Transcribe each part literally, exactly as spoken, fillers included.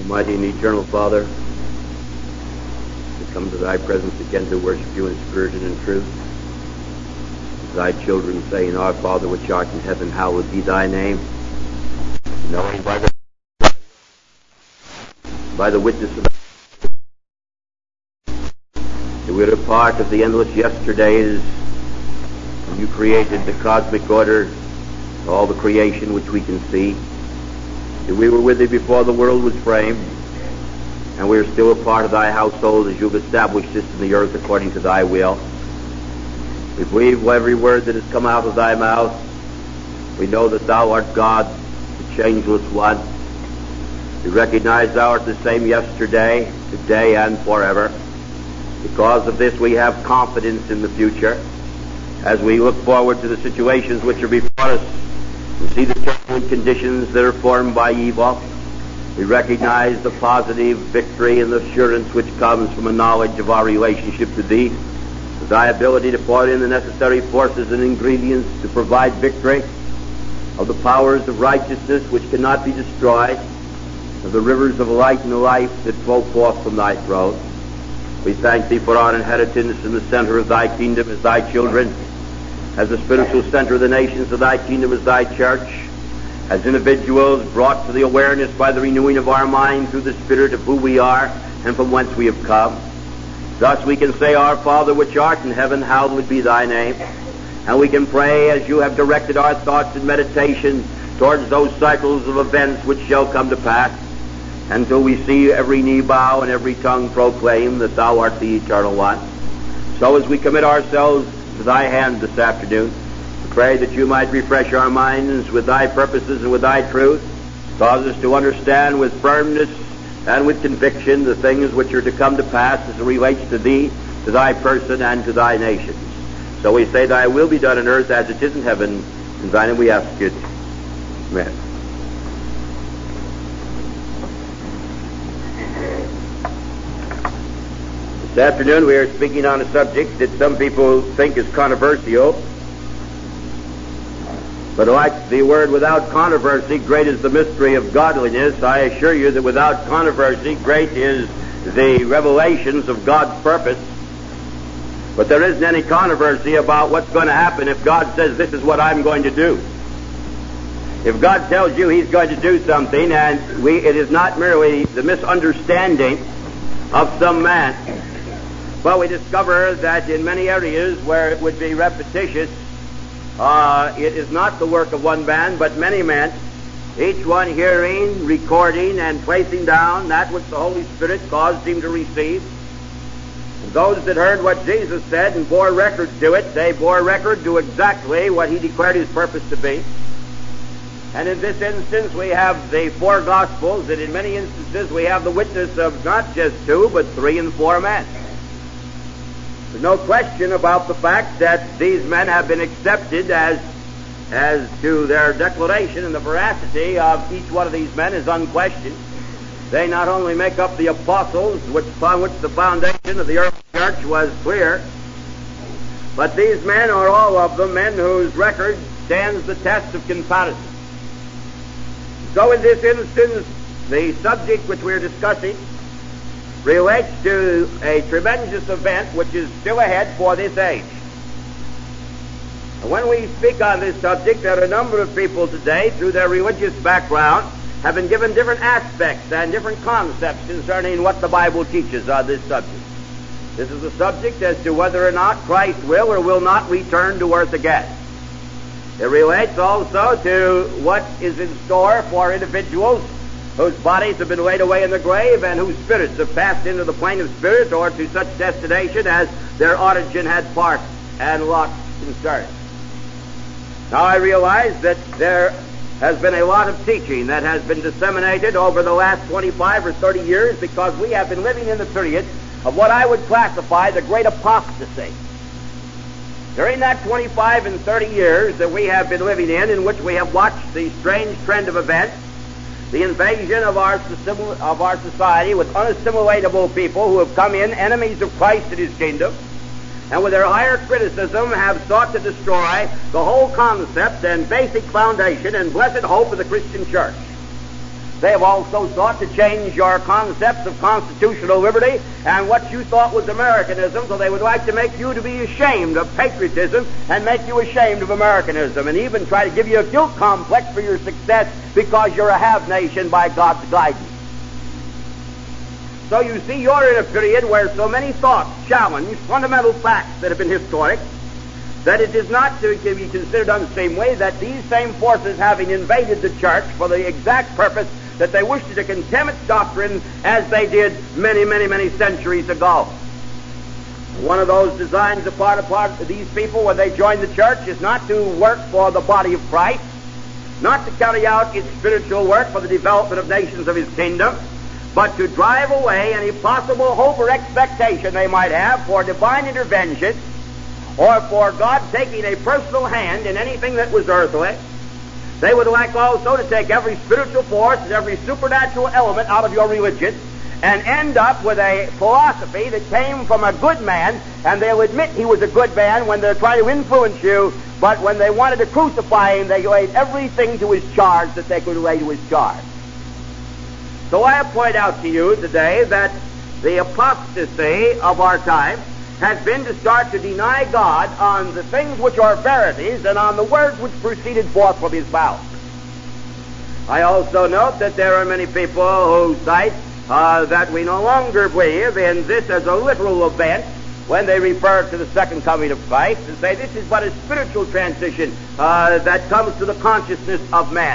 Almighty and eternal Father, we come to thy presence again to worship you in spirit and in truth. As thy children saying, Our Father which art in heaven, hallowed be thy name. Knowing by the, by the witness of that we are a part of the endless yesterdays when you created the cosmic order, all the creation which we can see. That we were with thee before the world was framed, and we are still a part of thy household as you've established this in the earth according to thy will. We believe every word that has come out of thy mouth. We know that thou art God, the changeless one. We recognize thou art the same yesterday, today, and forever. Because of this we have confidence in the future as we look forward to the situations which are before us and see the turbulent conditions that are formed by evil. We recognize the positive victory and the assurance which comes from a knowledge of our relationship to thee, with thy ability to pour in the necessary forces and ingredients to provide victory, of the powers of righteousness which cannot be destroyed, of the rivers of light and life that flow forth from thy throne. We thank thee for our inheritance in the center of thy kingdom as thy children, as the spiritual center of the nations of thy kingdom as thy church, as individuals brought to the awareness by the renewing of our mind through the Spirit of who we are and from whence we have come. Thus we can say, Our Father which art in heaven, hallowed be thy name. And we can pray as you have directed our thoughts and meditation towards those cycles of events which shall come to pass, until we see every knee bow and every tongue proclaim that thou art the eternal one. So as we commit ourselves to thy hand this afternoon, we pray that you might refresh our minds with thy purposes and with thy truth, cause us to understand with firmness and with conviction the things which are to come to pass as it relates to thee, to thy person, and to thy nations. So we say, thy will be done on earth as it is in heaven. In thy name we ask it. Amen. This afternoon we are speaking on a subject that some people think is controversial. But like the word without controversy, great is the mystery of godliness. I assure you that without controversy, great is the revelations of God's purpose. But there isn't any controversy about what's going to happen if God says, this is what I'm going to do. If God tells you he's going to do something, and we, it is not merely the misunderstanding of some man, but we discover that in many areas where it would be repetitious, uh, it is not the work of one man, but many men, each one hearing, recording, and placing down that which the Holy Spirit caused him to receive. And those that heard what Jesus said and bore record to it, they bore record to exactly what he declared his purpose to be. And in this instance, we have the four Gospels, and in many instances we have the witness of not just two, but three and four men. There's no question about the fact that these men have been accepted as, as to their declaration, and the veracity of each one of these men is unquestioned. They not only make up the apostles, which, upon which the foundation of the early church was clear, but these men are all of them men whose record stands the test of comparison. So in this instance, the subject which we're discussing relates to a tremendous event which is still ahead for this age. And when we speak on this subject, there are a number of people today, through their religious background, have been given different aspects and different concepts concerning what the Bible teaches on this subject. This is a subject as to whether or not Christ will or will not return to earth again. It relates also to what is in store for individuals whose bodies have been laid away in the grave and whose spirits have passed into the plane of spirit or to such destination as their origin had part and lot concerned. Now I realize that there has been a lot of teaching that has been disseminated over the last twenty-five or thirty years, because we have been living in the period of what I would classify the great apostasy. During that twenty-five and thirty years that we have been living in, in which we have watched the strange trend of events, the invasion of our, of our society with unassimilatable people who have come in, enemies of Christ and his kingdom, and with their higher criticism have sought to destroy the whole concept and basic foundation and blessed hope of the Christian church. They have also sought to change your concepts of constitutional liberty and what you thought was Americanism, so they would like to make you to be ashamed of patriotism and make you ashamed of Americanism, and even try to give you a guilt complex for your success because you're a have nation by God's guidance. So you see, you're in a period where so many thoughts challenge fundamental facts that have been historic, that it is not to be considered on the same way that these same forces, having invaded the church for the exact purpose that they wished to condemn its doctrine as they did many, many, many centuries ago. One of those designs upon a part of these people when they join the church is not to work for the body of Christ, not to carry out its spiritual work for the development of nations of his kingdom, but to drive away any possible hope or expectation they might have for divine intervention or for God taking a personal hand in anything that was earthly. They would like also to take every spiritual force and every supernatural element out of your religion and end up with a philosophy that came from a good man, and they'll admit he was a good man when they're trying to influence you, but when they wanted to crucify him, they laid everything to his charge that they could lay to his charge. So I point out to you today that the apostasy of our time has been to start to deny God on the things which are verities and on the words which proceeded forth from his mouth. I also note that there are many people who cite uh, that we no longer believe in this as a literal event when they refer to the second coming of Christ, and say this is but a spiritual transition uh, that comes to the consciousness of man.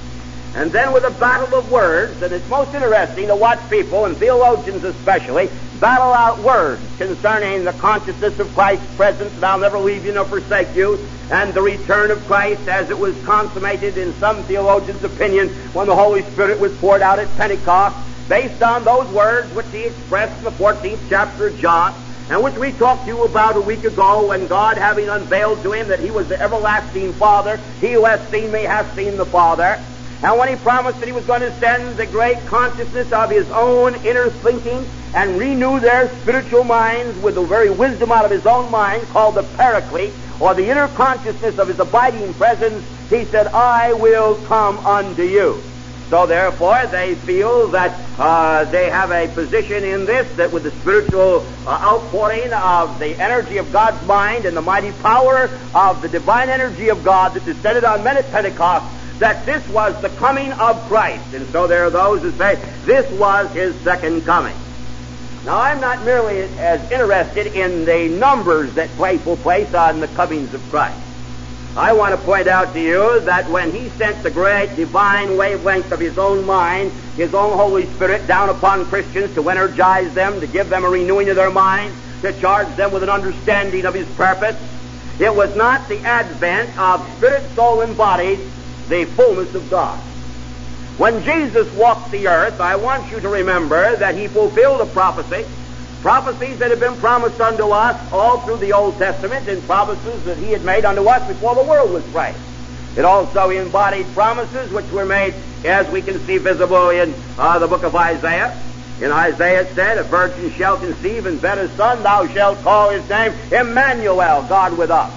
And then with a battle of words, and it's most interesting to watch people, and theologians especially, battle out words concerning the consciousness of Christ's presence, and I'll never leave you nor forsake you, and the return of Christ as it was consummated in some theologians' opinion when the Holy Spirit was poured out at Pentecost, based on those words which he expressed in the fourteenth chapter of John, and which we talked to you about a week ago, when God, having unveiled to him that he was the everlasting Father, he who hath seen me hath seen the Father. And when he promised that he was going to send the great consciousness of his own inner thinking and renew their spiritual minds with the very wisdom out of his own mind, called the Paraclete, or the inner consciousness of his abiding presence, he said, I will come unto you. So therefore they feel that uh, they have a position in this, that with the spiritual uh, outpouring of the energy of God's mind and the mighty power of the divine energy of God that descended on men at Pentecost, that this was the coming of Christ. And so there are those who say this was his second coming. Now, I'm not merely as interested in the numbers that place will place on the comings of Christ. I want to point out to you that when he sent the great divine wavelength of his own mind, his own Holy Spirit, down upon Christians to energize them, to give them a renewing of their mind, to charge them with an understanding of his purpose, it was not the advent of spirit, soul, and body, the fullness of God. When Jesus walked the earth, I want you to remember that he fulfilled a prophecy, prophecies that had been promised unto us all through the Old Testament, and promises that he had made unto us before the world was framed. It also embodied promises which were made, as we can see visible in uh, the book of Isaiah. In Isaiah it said, a virgin shall conceive and bear a son, thou shalt call his name Emmanuel, God with us.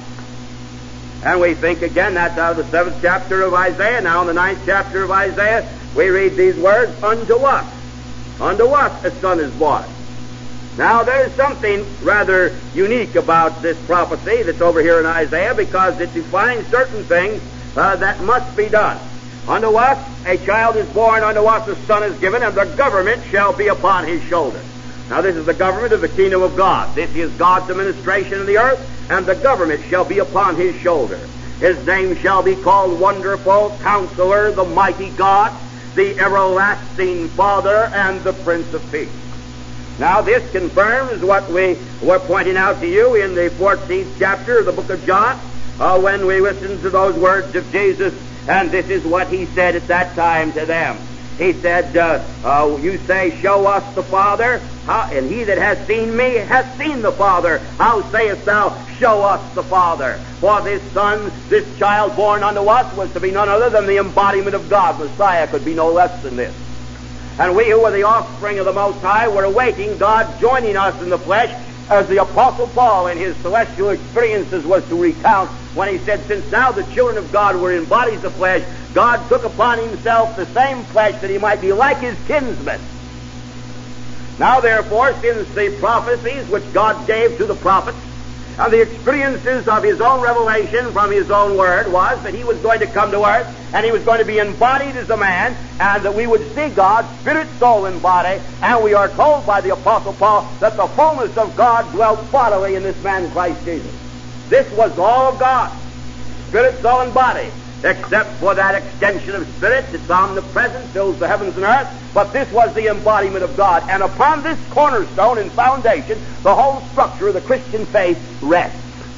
And we think again, that's out of the seventh chapter of Isaiah. Now in the ninth chapter of Isaiah, we read these words, unto us, unto us a son is born. Now there's something rather unique about this prophecy that's over here in Isaiah, because it defines certain things uh, that must be done. Unto us a child is born, unto us a son is given, and the government shall be upon his shoulder. Now this is the government of the kingdom of God. This is God's administration in the earth, and the government shall be upon his shoulder. His name shall be called Wonderful, Counselor, the Mighty God, the Everlasting Father, and the Prince of Peace. Now this confirms what we were pointing out to you in the fourteenth chapter of the book of John, uh, when we listened to those words of Jesus, and this is what he said at that time to them. He said, uh, uh, you say, show us the Father, how, and he that has seen me hath seen the Father. How sayest thou, show us the Father? For this son, this child born unto us, was to be none other than the embodiment of God. Messiah could be no less than this. And we who are the offspring of the Most High were awaiting God joining us in the flesh, as the Apostle Paul in his celestial experiences was to recount when he said, since now the children of God were in bodies of flesh, God took upon himself the same flesh that he might be like his kinsman. Now therefore, since the prophecies which God gave to the prophets and the experiences of his own revelation from his own word was that he was going to come to earth and he was going to be embodied as a man, and that we would see God, spirit, soul, and body, and we are told by the Apostle Paul that the fullness of God dwelt bodily in this man Christ Jesus. This was all of God, spirit, soul, and body, except for that extension of spirit that's omnipresent, fills the heavens and earth. But this was the embodiment of God. And upon this cornerstone and foundation, the whole structure of the Christian faith rests.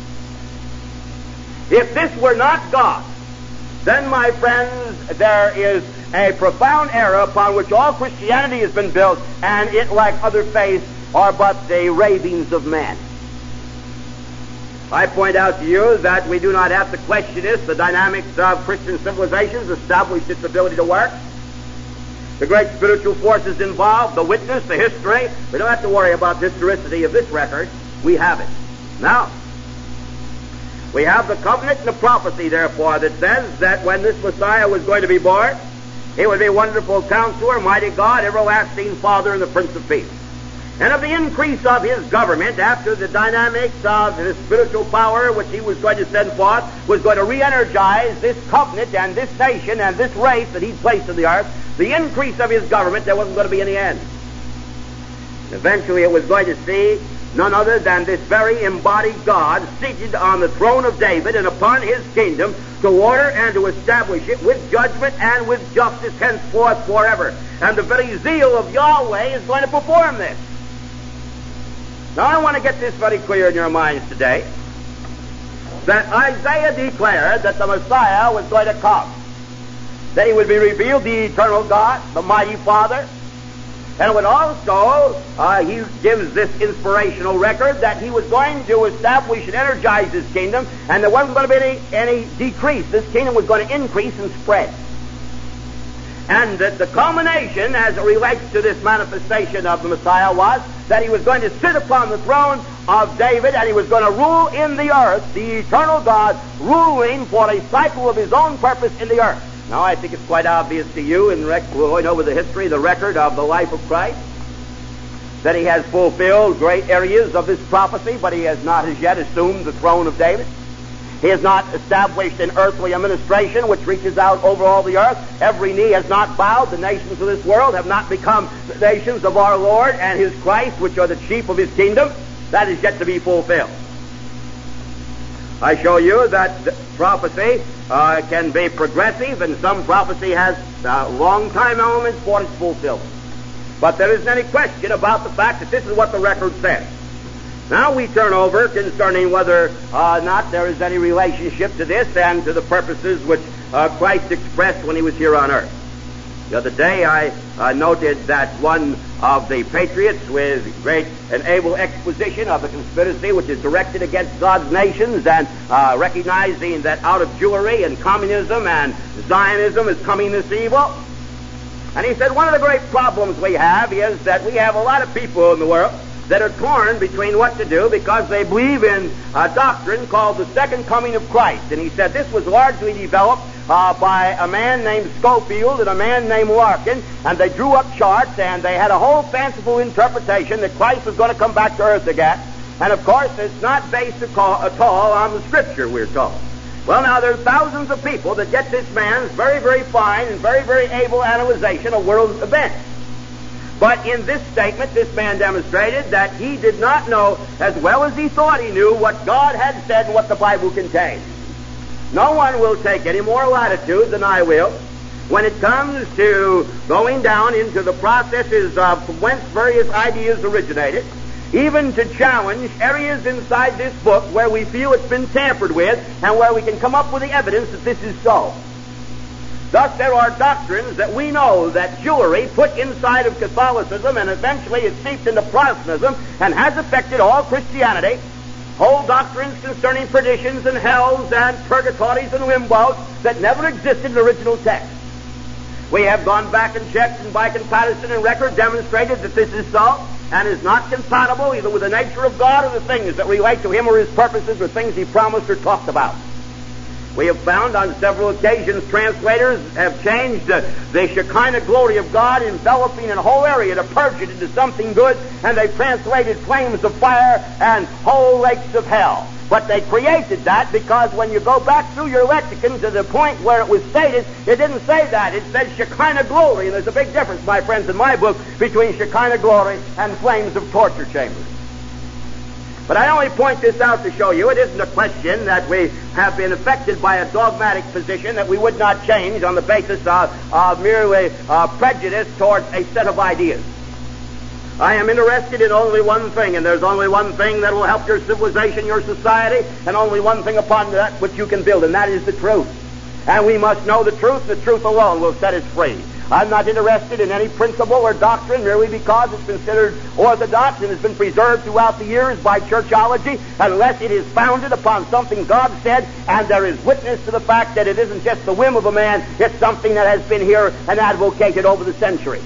If this were not God, then, my friends, there is a profound error upon which all Christianity has been built, and it, like other faiths, are but the ravings of men. I point out to you that we do not have to question this. The dynamics of Christian civilizations established its ability to work. The great spiritual forces involved, the witness, the history. We don't have to worry about the historicity of this record. We have it. Now, we have the covenant and the prophecy, therefore, that says that when this Messiah was going to be born, he would be Wonderful Counselor, Mighty God, Everlasting Father, and the Prince of Peace. And of the increase of his government, after the dynamics of his spiritual power, which he was going to send forth, was going to re-energize this covenant and this nation and this race that he'd placed in the earth, the increase of his government, there wasn't going to be any end. Eventually it was going to see none other than this very embodied God seated on the throne of David and upon his kingdom to order and to establish it with judgment and with justice henceforth forever. And the very zeal of Yahweh is going to perform this. Now I want to get this very clear in your minds today, that Isaiah declared that the Messiah was going to come, that he would be revealed, the eternal God, the mighty Father. And it would also, uh, he gives this inspirational record that he was going to establish and energize his kingdom, and there wasn't going to be any, any decrease. This kingdom was going to increase and spread. And that the culmination, as it relates to this manifestation of the Messiah, was that he was going to sit upon the throne of David, and he was going to rule in the earth, the eternal God, ruling for a cycle of his own purpose in the earth. Now, I think it's quite obvious to you, in rec- going over the history, the record of the life of Christ, that he has fulfilled great areas of this prophecy, but he has not as yet assumed the throne of David. He has not established an earthly administration which reaches out over all the earth. Every knee has not bowed. The nations of this world have not become the nations of our Lord and his Christ, which are the chief of his kingdom. That is yet to be fulfilled. I show you that prophecy uh, can be progressive, and some prophecy has uh, long time elements for its fulfillment. But there isn't any question about the fact that this is what the record says. Now we turn over concerning whether or uh, not there is any relationship to this and to the purposes which uh, Christ expressed when he was here on earth. The other day I uh, noted that one of the patriots, with great and able exposition of the conspiracy which is directed against God's nations, and uh, recognizing that out of Jewry and communism and Zionism is coming this evil. And he said one of the great problems we have is that we have a lot of people in the world that are torn between what to do because they believe in a doctrine called the second coming of Christ. And he said this was largely developed uh, by a man named Schofield and a man named Larkin, and they drew up charts, and they had a whole fanciful interpretation that Christ was going to come back to earth again. And of course, it's not based at all on the Scripture, we're told. Well, now, there are thousands of people that get this man's very, very fine and very, very able analyzation of world events. But in this statement, this man demonstrated that he did not know as well as he thought he knew what God had said and what the Bible contained. No one will take any more latitude than I will when it comes to going down into the processes of from whence various ideas originated, even to challenge areas inside this book where we feel it's been tampered with and where we can come up with the evidence that this is so. Thus, there are doctrines that we know that Jewry put inside of Catholicism, and eventually it seeped into Protestantism and has affected all Christianity. Whole doctrines concerning perditions and hells and purgatories and limbos that never existed in the original text. We have gone back and checked, and by comparison and record demonstrated that this is so, and is not compatible either with the nature of God or the things that relate to him or his purposes or things he promised or talked about. We have found on several occasions translators have changed uh, the Shekinah glory of God enveloping a whole area to purge it into something good, and they've translated flames of fire and whole lakes of hell. But they created that because when you go back through your lexicon to the point where it was stated, it didn't say that. It said Shekinah glory, and there's a big difference, my friends, in my book between Shekinah glory and flames of torture chambers. But I only point this out to show you it isn't a question that we have been affected by a dogmatic position that we would not change on the basis of, of merely uh, prejudice towards a set of ideas. I am interested in only one thing, and there's only one thing that will help your civilization, your society, and only one thing upon that which you can build, and that is the truth. And we must know the truth. The truth alone will set us free. I'm not interested in any principle or doctrine merely because it's considered orthodox and has been preserved throughout the years by churchology, unless it is founded upon something God said, and there is witness to the fact that it isn't just the whim of a man, it's something that has been here and advocated over the centuries.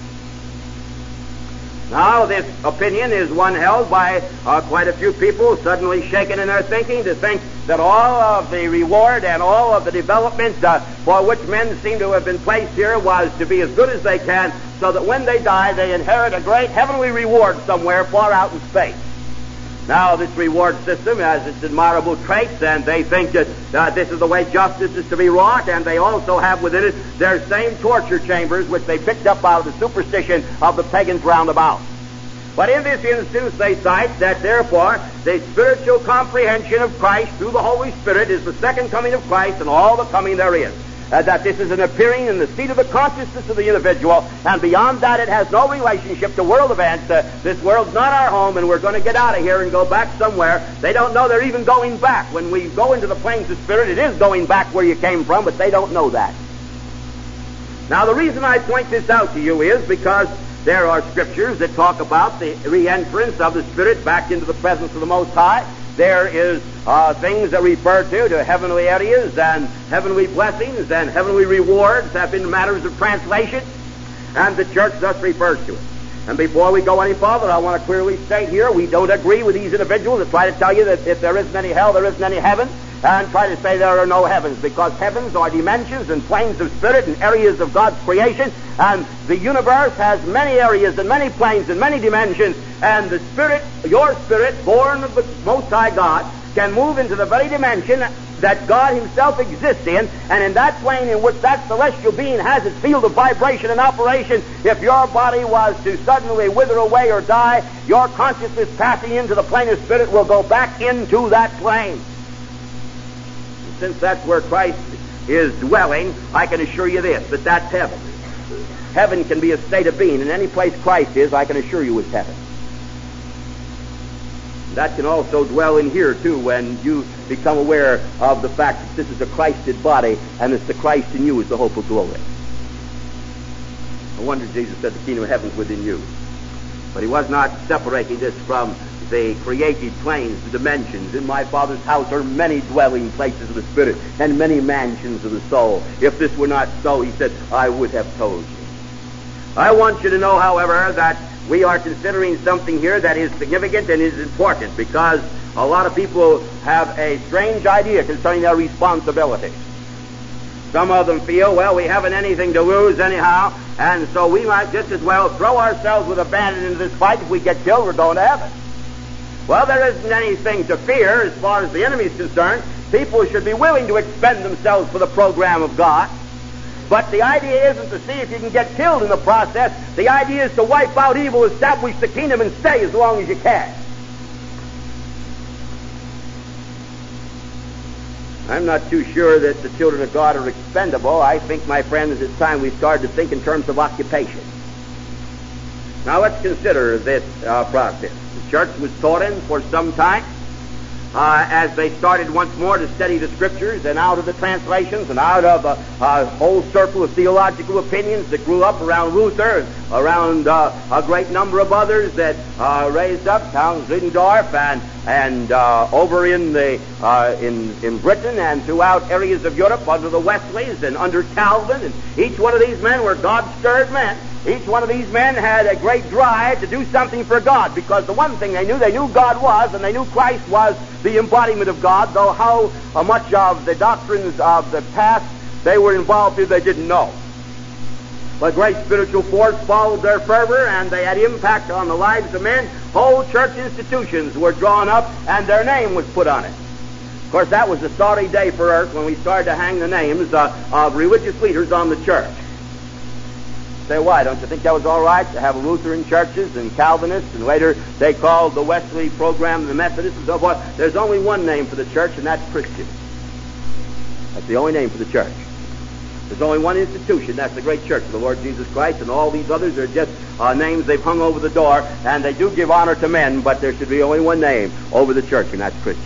Now, this opinion is one held by uh, quite a few people suddenly shaken in their thinking to think that all of the reward and all of the development uh, for which men seem to have been placed here was to be as good as they can, so that when they die they inherit a great heavenly reward somewhere far out in space. Now, this reward system has its admirable traits, and they think that uh, this is the way justice is to be wrought, and they also have within it their same torture chambers which they picked up out of the superstition of the pagans round about. But in this instance, they cite that, therefore, the spiritual comprehension of Christ through the Holy Spirit is the second coming of Christ and all the coming there is. Uh, that this is an appearing in the seat of the consciousness of the individual, and beyond that it has no relationship to world events. Uh, this world's not our home, and we're going to get out of here and go back somewhere. They don't know they're even going back. When we go into the planes of spirit, it is going back where you came from, but they don't know that. Now, the reason I point this out to you is because there are scriptures that talk about the re-entrance of the Spirit back into the presence of the Most High. There is uh, things that refer to, to heavenly areas and heavenly blessings and heavenly rewards have been matters of translation, and the church thus refers to it. And before we go any further, I want to clearly state here, we don't agree with these individuals that try to tell you that if there isn't any hell, there isn't any heaven, and try to say there are no heavens, because heavens are dimensions and planes of spirit and areas of God's creation, and the universe has many areas and many planes and many dimensions, and the spirit, your spirit, born of the Most High God, can move into the very dimension that God himself exists in, and in that plane in which that celestial being has its field of vibration and operation, if your body was to suddenly wither away or die, your consciousness passing into the plane of spirit will go back into that plane. Since that's where Christ is dwelling, I can assure you this, that that's heaven. Heaven can be a state of being, and any place Christ is, I can assure you, is heaven. That can also dwell in here, too, when you become aware of the fact that this is a Christed body, and it's the Christ in you is the hope of glory. No wonder Jesus said the kingdom of heaven is within you. But he was not separating this from the created planes, the dimensions. In my Father's house are many dwelling places of the Spirit and many mansions of the soul. If this were not so, he said, I would have told you. I want you to know, however, that we are considering something here that is significant and is important, because a lot of people have a strange idea concerning their responsibility. Some of them feel, well, we haven't anything to lose anyhow, and so we might just as well throw ourselves with abandon into this fight. If we get killed, we're going to heaven. Well, there isn't anything to fear as far as the enemy is concerned. People should be willing to expend themselves for the program of God. But the idea isn't to see if you can get killed in the process. The idea is to wipe out evil, establish the kingdom, and stay as long as you can. I'm not too sure that the children of God are expendable. I think, my friends, it's time we started to think in terms of occupation. Now let's consider this uh, process. The church was taught in for some time uh, as they started once more to study the Scriptures, and out of the translations and out of a, a whole circle of theological opinions that grew up around Luther, around uh, a great number of others that uh, raised up, Towns Zinendorf, and and uh, over in the uh, in in Britain and throughout areas of Europe under the Wesleys and under Calvin, and each one of these men were God-stirred men. Each one of these men had a great drive to do something for God, because the one thing they knew, they knew God was, and they knew Christ was the embodiment of God, though how uh, much of the doctrines of the past they were involved in, they didn't know. But great spiritual force followed their fervor, and they had impact on the lives of men. Whole church institutions were drawn up, and their name was put on it. Of course, that was a sorry day for earth when we started to hang the names uh, of religious leaders on the church. Say, why? Don't you think that was all right to have Lutheran churches and Calvinists, and later they called the Wesley program the Methodists and so forth? There's only one name for the church, and that's Christian. That's the only name for the church. There's only one institution, that's the great church of the Lord Jesus Christ, and all these others are just uh, names they've hung over the door, and they do give honor to men, but there should be only one name over the church, and that's Christian.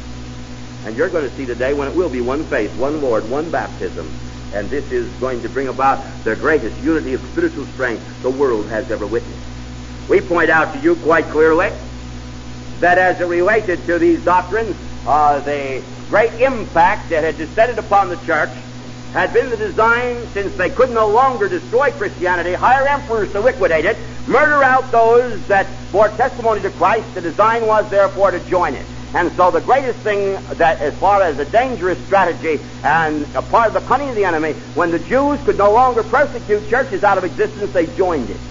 And you're going to see today when it will be one faith, one Lord, one baptism, and this is going to bring about the greatest unity of spiritual strength the world has ever witnessed. We point out to you quite clearly that as it related to these doctrines, uh, the great impact that had descended upon the church had been the design, since they could no longer destroy Christianity, hire emperors to liquidate it, murder out those that bore testimony to Christ. The design was, therefore, to join it. And so the greatest thing that, as far as a dangerous strategy and a part of the cunning of the enemy, when the Jews could no longer persecute churches out of existence, they joined it.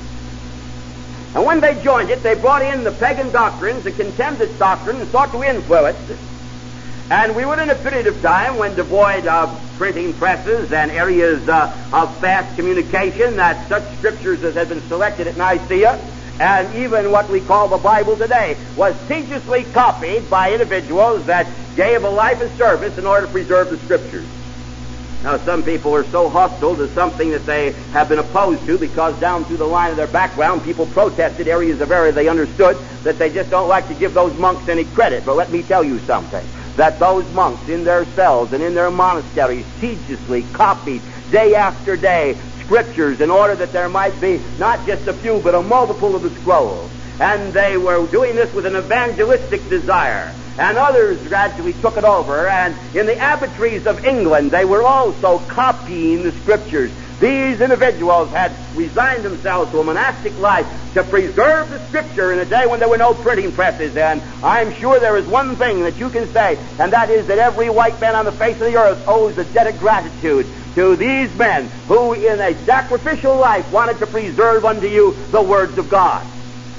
And when they joined it, they brought in the pagan doctrines, the condemned its doctrine, and sought to influence it. And we were in a period of time when, devoid of printing presses and areas uh, of fast communication, that such scriptures as had been selected at Nicaea, and even what we call the Bible today, was tediously copied by individuals that gave a life of service in order to preserve the scriptures. Now, some people are so hostile to something that they have been opposed to because down through the line of their background, people protested areas of error they understood, that they just don't like to give those monks any credit. But let me tell you something, that those monks in their cells and in their monasteries tediously copied day after day scriptures in order that there might be not just a few but a multiple of the scrolls. And they were doing this with an evangelistic desire. And others gradually took it over, and in the abbotries of England they were also copying the scriptures. These individuals had resigned themselves to a monastic life to preserve the scripture in a day when there were no printing presses. And I'm sure there is one thing that you can say, and that is that every white man on the face of the earth owes a debt of gratitude to these men who in a sacrificial life wanted to preserve unto you the words of God.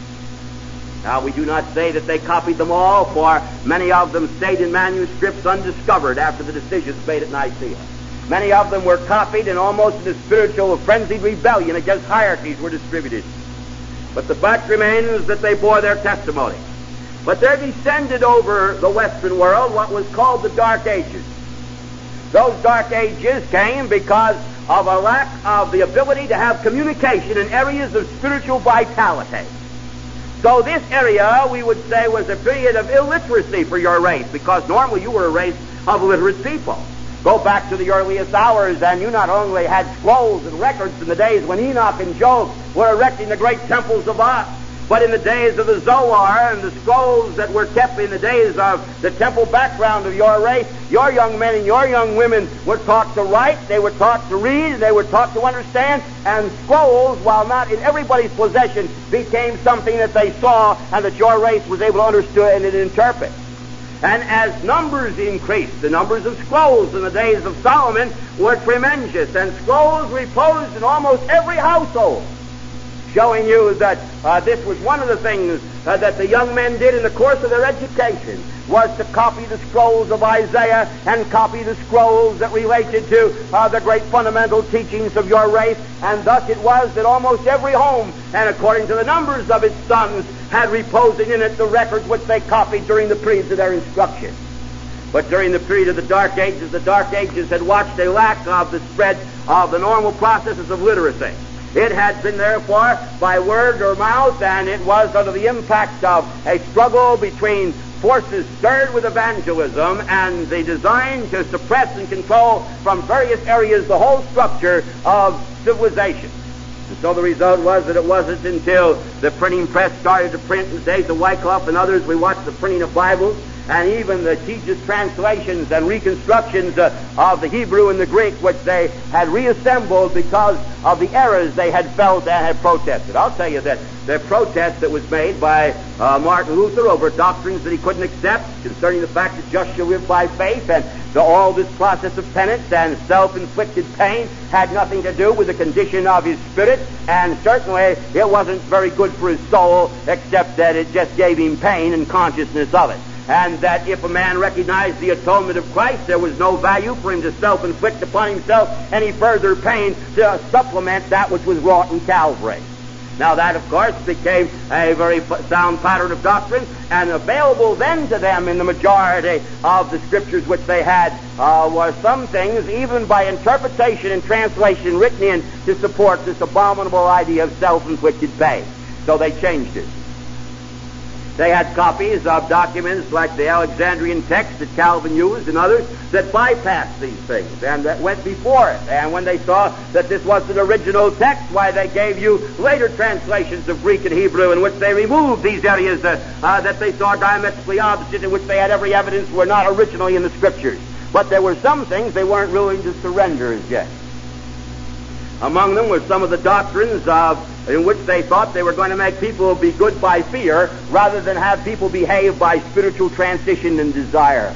Now, we do not say that they copied them all, for many of them stayed in manuscripts undiscovered after the decisions made at Nicaea. Many of them were copied, and almost in a spiritual frenzied rebellion against hierarchies were distributed. But the fact remains that they bore their testimony. But there descended over the Western world what was called the Dark Ages. Those Dark Ages came because of a lack of the ability to have communication in areas of spiritual vitality. So this area, we would say, was a period of illiteracy for your race, because normally you were a race of literate people. Go back to the earliest hours, and you not only had scrolls and records in the days when Enoch and Job were erecting the great temples of Art, but in the days of the Zohar and the scrolls that were kept in the days of the temple background of your race, your young men and your young women were taught to write, they were taught to read, they were taught to understand, and scrolls, while not in everybody's possession, became something that they saw and that your race was able to understand and interpret. And as numbers increased, the numbers of scrolls in the days of Solomon were tremendous, and scrolls reposed in almost every household, showing you that uh, this was one of the things uh, that the young men did in the course of their education, was to copy the scrolls of Isaiah and copy the scrolls that related to uh, the great fundamental teachings of your race. And thus it was that almost every home, and according to the numbers of its sons, had reposing in it the records which they copied during the periods of their instruction. But during the period of the Dark Ages, the Dark Ages had watched a lack of the spread of the normal processes of literacy. It had been, therefore, by word or mouth, and it was under the impact of a struggle between forces stirred with evangelism and the design to suppress and control from various areas the whole structure of civilization. And so the result was that it wasn't until the printing press started to print in the days of Wycliffe and others, we watched the printing of Bibles, and even the Jesus translations and reconstructions uh, of the Hebrew and the Greek, which they had reassembled because of the errors they had felt and had protested. I'll tell you that the protest that was made by uh, Martin Luther over doctrines that he couldn't accept concerning the fact that just shall live by faith, and the, all this process of penance and self-inflicted pain had nothing to do with the condition of his spirit, and certainly it wasn't very good for his soul, except that it just gave him pain and consciousness of it. And that if a man recognized the atonement of Christ, there was no value for him to self-inflict upon himself any further pain to supplement that which was wrought in Calvary. Now that, of course, became a very sound pattern of doctrine, and available then to them in the majority of the scriptures which they had uh, were some things, even by interpretation and translation, written in to support this abominable idea of self-inflicted pain. So they changed it. They had copies of documents like the Alexandrian text that Calvin used and others that bypassed these things and that went before it. And when they saw that this was an original text, why, they gave you later translations of Greek and Hebrew in which they removed these areas uh, uh, that they saw diametrically opposite, in which they had every evidence were not originally in the Scriptures. But there were some things they weren't willing to surrender as yet. Among them were some of the doctrines of in which they thought they were going to make people be good by fear rather than have people behave by spiritual transition and desire.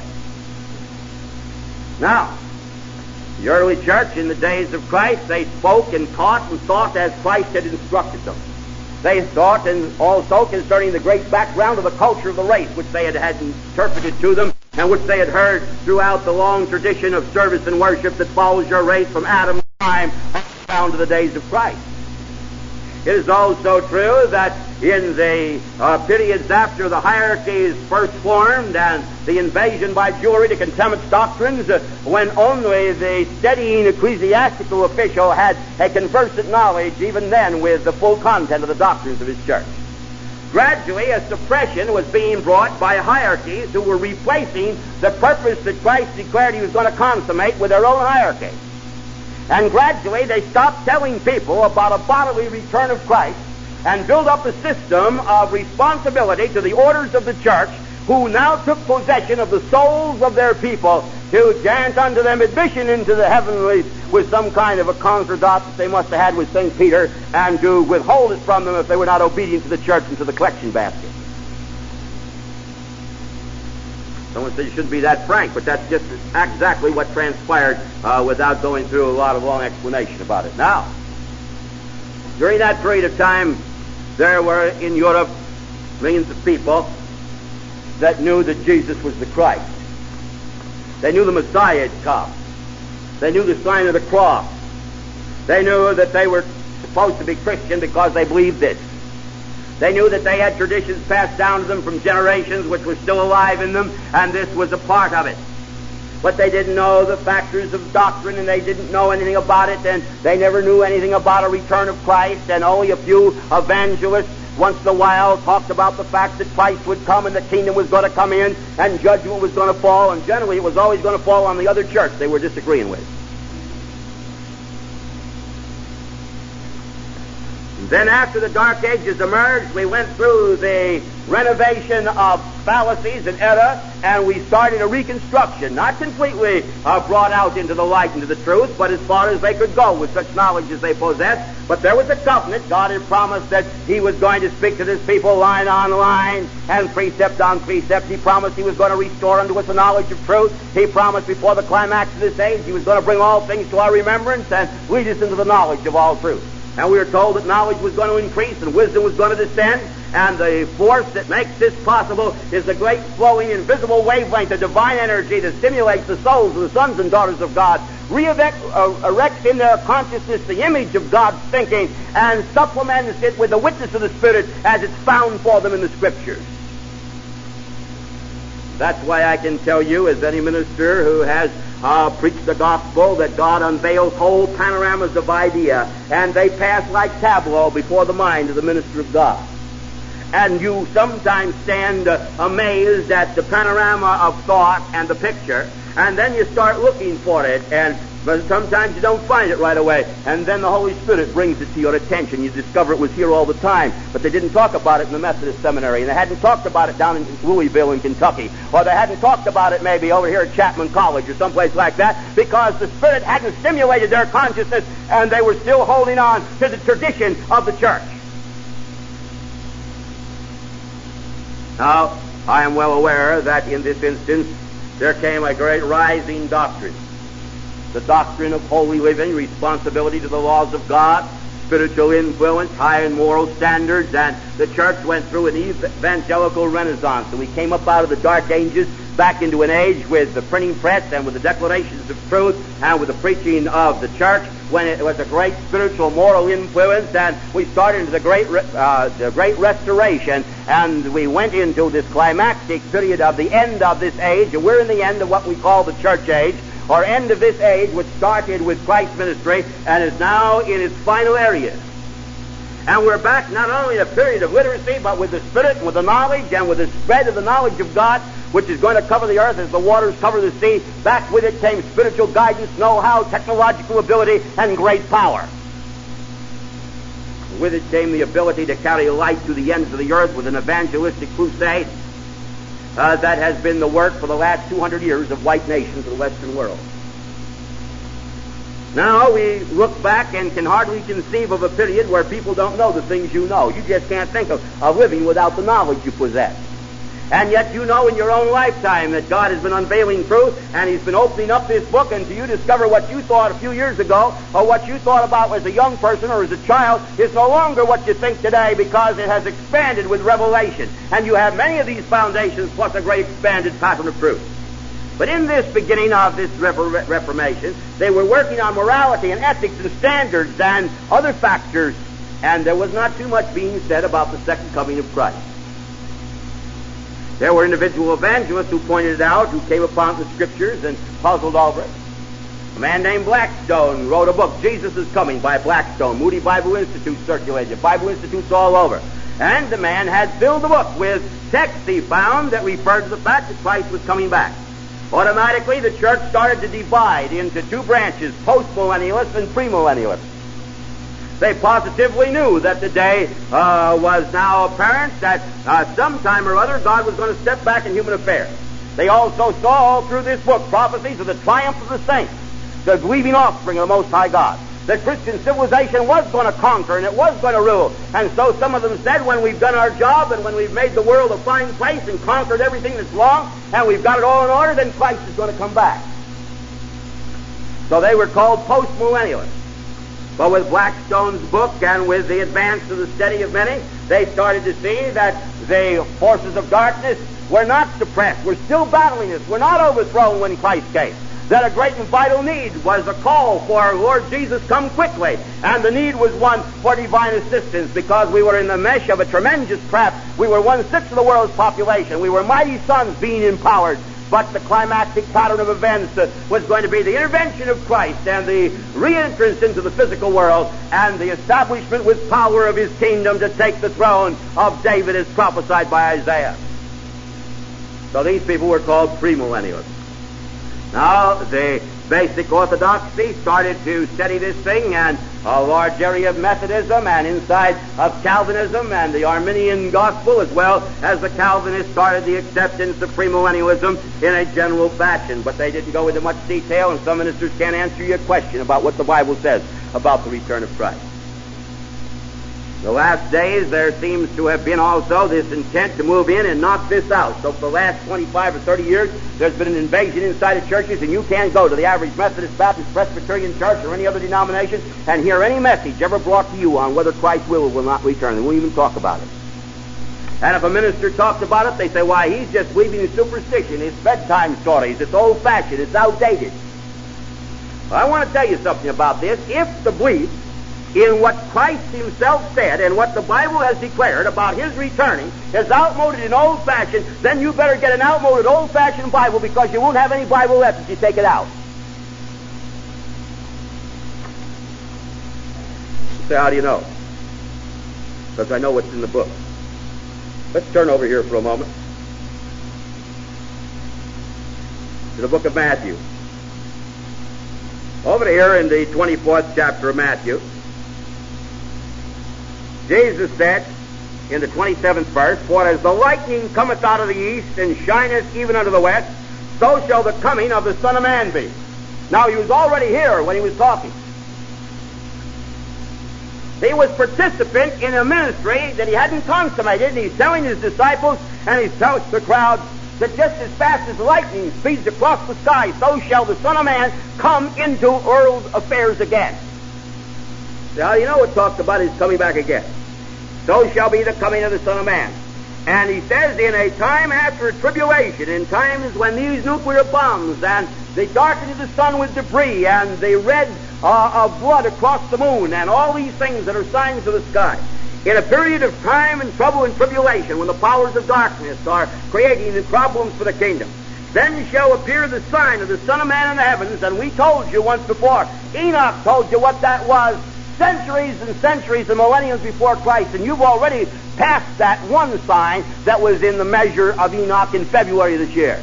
Now, the early church in the days of Christ, they spoke and taught and thought as Christ had instructed them. They thought, and also concerning the great background of the culture of the race, which they had had interpreted to them, and which they had heard throughout the long tradition of service and worship that follows your race from Adam's time down to the days of Christ. It is also true that in the uh, periods after the hierarchies first formed and the invasion by Jewry to condemn its doctrines, uh, when only the steadying ecclesiastical official had a conversant knowledge, even then, with the full content of the doctrines of his church. Gradually, a suppression was being brought by hierarchies who were replacing the purpose that Christ declared he was going to consummate with their own hierarchy. And gradually they stopped telling people about a bodily return of Christ and built up a system of responsibility to the orders of the church, who now took possession of the souls of their people to grant unto them admission into the heavenlies with some kind of a concordat that they must have had with Saint Peter, and to withhold it from them if they were not obedient to the church and to the collection basket. Someone said you shouldn't be that frank, but that's just exactly what transpired uh, without going through a lot of long explanation about it. Now, during that period of time, there were in Europe millions of people that knew that Jesus was the Christ. They knew the Messiah had come. They knew the sign of the cross. They knew that they were supposed to be Christian because they believed this. They knew that they had traditions passed down to them from generations which were still alive in them, and this was a part of it. But they didn't know the factors of doctrine, and they didn't know anything about it, and they never knew anything about a return of Christ, and only a few evangelists once in a while talked about the fact that Christ would come and the kingdom was going to come in and judgment was going to fall, and generally it was always going to fall on the other church they were disagreeing with. Then after the Dark Ages emerged, we went through the renovation of fallacies and error, and we started a reconstruction, not completely uh, brought out into the light and to the truth, but as far as they could go with such knowledge as they possessed. But there was a covenant. God had promised that he was going to speak to this people line on line and precept on precept. He promised he was going to restore unto us the knowledge of truth. He promised before the climax of this age he was going to bring all things to our remembrance and lead us into the knowledge of all truth. And we were told that knowledge was going to increase and wisdom was going to descend, and the force that makes this possible is the great flowing invisible wavelength of divine energy that stimulates the souls of the sons and daughters of God, re-erects uh, in their consciousness the image of God's thinking, and supplements it with the witness of the Spirit as it's found for them in the Scriptures. That's why I can tell you, as any minister who has uh, preached the gospel, that God unveils whole panoramas of idea, and they pass like tableau before the mind of the minister of God. And you sometimes stand uh, amazed at the panorama of thought and the picture, and then you start looking for it, and But sometimes you don't find it right away, and then the Holy Spirit brings it to your attention. You discover it was here all the time, but they didn't talk about it in the Methodist Seminary, and they hadn't talked about it down in Louisville in Kentucky, or they hadn't talked about it maybe over here at Chapman College or someplace like that, because the Spirit hadn't stimulated their consciousness, and they were still holding on to the tradition of the church. Now, I am well aware that in this instance there came a great rising doctrine. The doctrine of holy living, responsibility to the laws of God, spiritual influence, high moral standards, and the church went through an evangelical renaissance, and we came up out of the dark ages back into an age with the printing press and with the declarations of truth and with the preaching of the church, when it was a great spiritual moral influence, and we started into the great uh, the great restoration, and we went into this climactic period of the end of this age, and we're in the end of what we call the church age, or end of this age, which started with Christ's ministry and is now in its final area. And we're back not only in a period of literacy, but with the Spirit and with the knowledge and with the spread of the knowledge of God, which is going to cover the earth as the waters cover the sea. Back with it came spiritual guidance, know-how, technological ability, and great power. With it came the ability to carry light to the ends of the earth with an evangelistic crusade. Uh, that has been the work for the last two hundred years of white nations of the Western world. Now we look back and can hardly conceive of a period where people don't know the things you know. You just can't think of, of living without the knowledge you possess. And yet you know in your own lifetime that God has been unveiling truth, and He's been opening up this book, and to you discover what you thought a few years ago, or what you thought about as a young person or as a child, is no longer what you think today, because it has expanded with revelation. And you have many of these foundations plus a great expanded pattern of truth. But in this beginning of this Reformation, they were working on morality and ethics and standards and other factors, and there was not too much being said about the second coming of Christ. There were individual evangelists who pointed it out, who came upon the Scriptures and puzzled over it. A man named Blackstone wrote a book, Jesus is Coming, by Blackstone. Moody Bible Institute circulated it. Bible Institutes all over. And the man had filled the book with texts he found that referred to the fact that Christ was coming back. Automatically, the church started to divide into two branches, post-millennialists and premillennialists. They positively knew that the day uh, was now apparent that uh, sometime or other God was going to step back in human affairs. They also saw all through this book prophecies of the triumph of the saints, the believing offspring of the Most High God. That Christian civilization was going to conquer and it was going to rule. And so some of them said, when we've done our job and when we've made the world a fine place and conquered everything that's wrong and we've got it all in order, then Christ is going to come back. So they were called post-millennialists. But with Blackstone's book and with the advance of the study of many, they started to see that the forces of darkness were not suppressed. We're still battling this. We're not overthrown when Christ came. That a great and vital need was a call for Lord Jesus, come quickly. And the need was one for divine assistance, because we were in the mesh of a tremendous trap. We were one-sixth of the world's population. We were mighty sons being empowered. But the climactic pattern of events uh, was going to be the intervention of Christ and the re-entrance into the physical world and the establishment with power of His kingdom to take the throne of David as prophesied by Isaiah. So these people were called premillennialists. Now, the basic orthodoxy started to study this thing, and a large area of Methodism and inside of Calvinism and the Arminian gospel, as well as the Calvinists, started the acceptance of premillennialism in a general fashion. But they didn't go into much detail, and some ministers can't answer your question about what the Bible says about the return of Christ. The last days, there seems to have been also this intent to move in and knock this out. So for the last twenty-five or thirty years, there's been an invasion inside of churches, and you can't go to the average Methodist, Baptist, Presbyterian church or any other denomination and hear any message ever brought to you on whether Christ will or will not return. They won't even talk about it. And if a minister talks about it, they say, why, he's just believing in superstition. It's bedtime stories. It's old-fashioned. It's outdated. Well, I want to tell you something about this. If the belief in what Christ Himself said and what the Bible has declared about His returning is outmoded and old-fashioned, then you better get an outmoded, old-fashioned Bible, because you won't have any Bible left if you take it out. You say, how do you know? Because I know what's in the book. Let's turn over here for a moment to the book of Matthew. Over here in the twenty-fourth chapter of Matthew, Jesus said in the twenty-seventh verse, "For as the lightning cometh out of the east and shineth even unto the west, so shall the coming of the Son of Man be." Now, he was already here when he was talking. He was participant in a ministry that he hadn't consummated, and he's telling his disciples and he's telling the crowd that just as fast as lightning speeds across the sky, so shall the Son of Man come into world affairs again. Now, you know it talks about his coming back again. So shall be the coming of the Son of Man. And he says, in a time after a tribulation, in times when these nuclear bombs and they darkened the sun with debris and they red uh, of blood across the moon and all these things that are signs of the sky, in a period of time and trouble and tribulation, when the powers of darkness are creating the problems for the kingdom, then shall appear the sign of the Son of Man in the heavens. And we told you once before, Enoch told you what that was centuries and centuries and millenniums before Christ, and you've already passed that one sign that was in the measure of Enoch in February this year.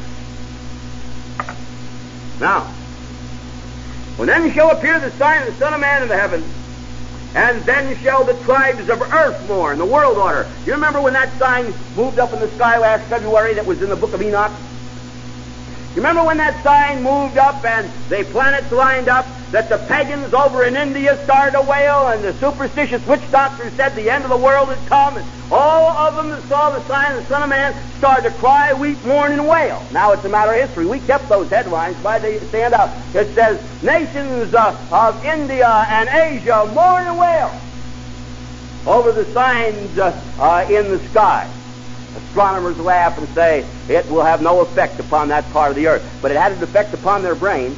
Now, when then shall appear the sign of the Son of Man in the heavens, and then shall the tribes of earth mourn, the world order. You remember when that sign moved up in the sky last February that was in the book of Enoch? You remember when that sign moved up and the planets lined up, that the pagans over in India started to wail, and the superstitious witch doctors said the end of the world had come, and all of them that saw the sign of the Son of Man started to cry, weep, mourn, and wail. Now it's a matter of history. We kept those headlines by the stand out. It says, nations uh, of India and Asia mourn and wail over the signs uh, uh, in the sky. Astronomers laugh and say it will have no effect upon that part of the earth, but it had an effect upon their brains.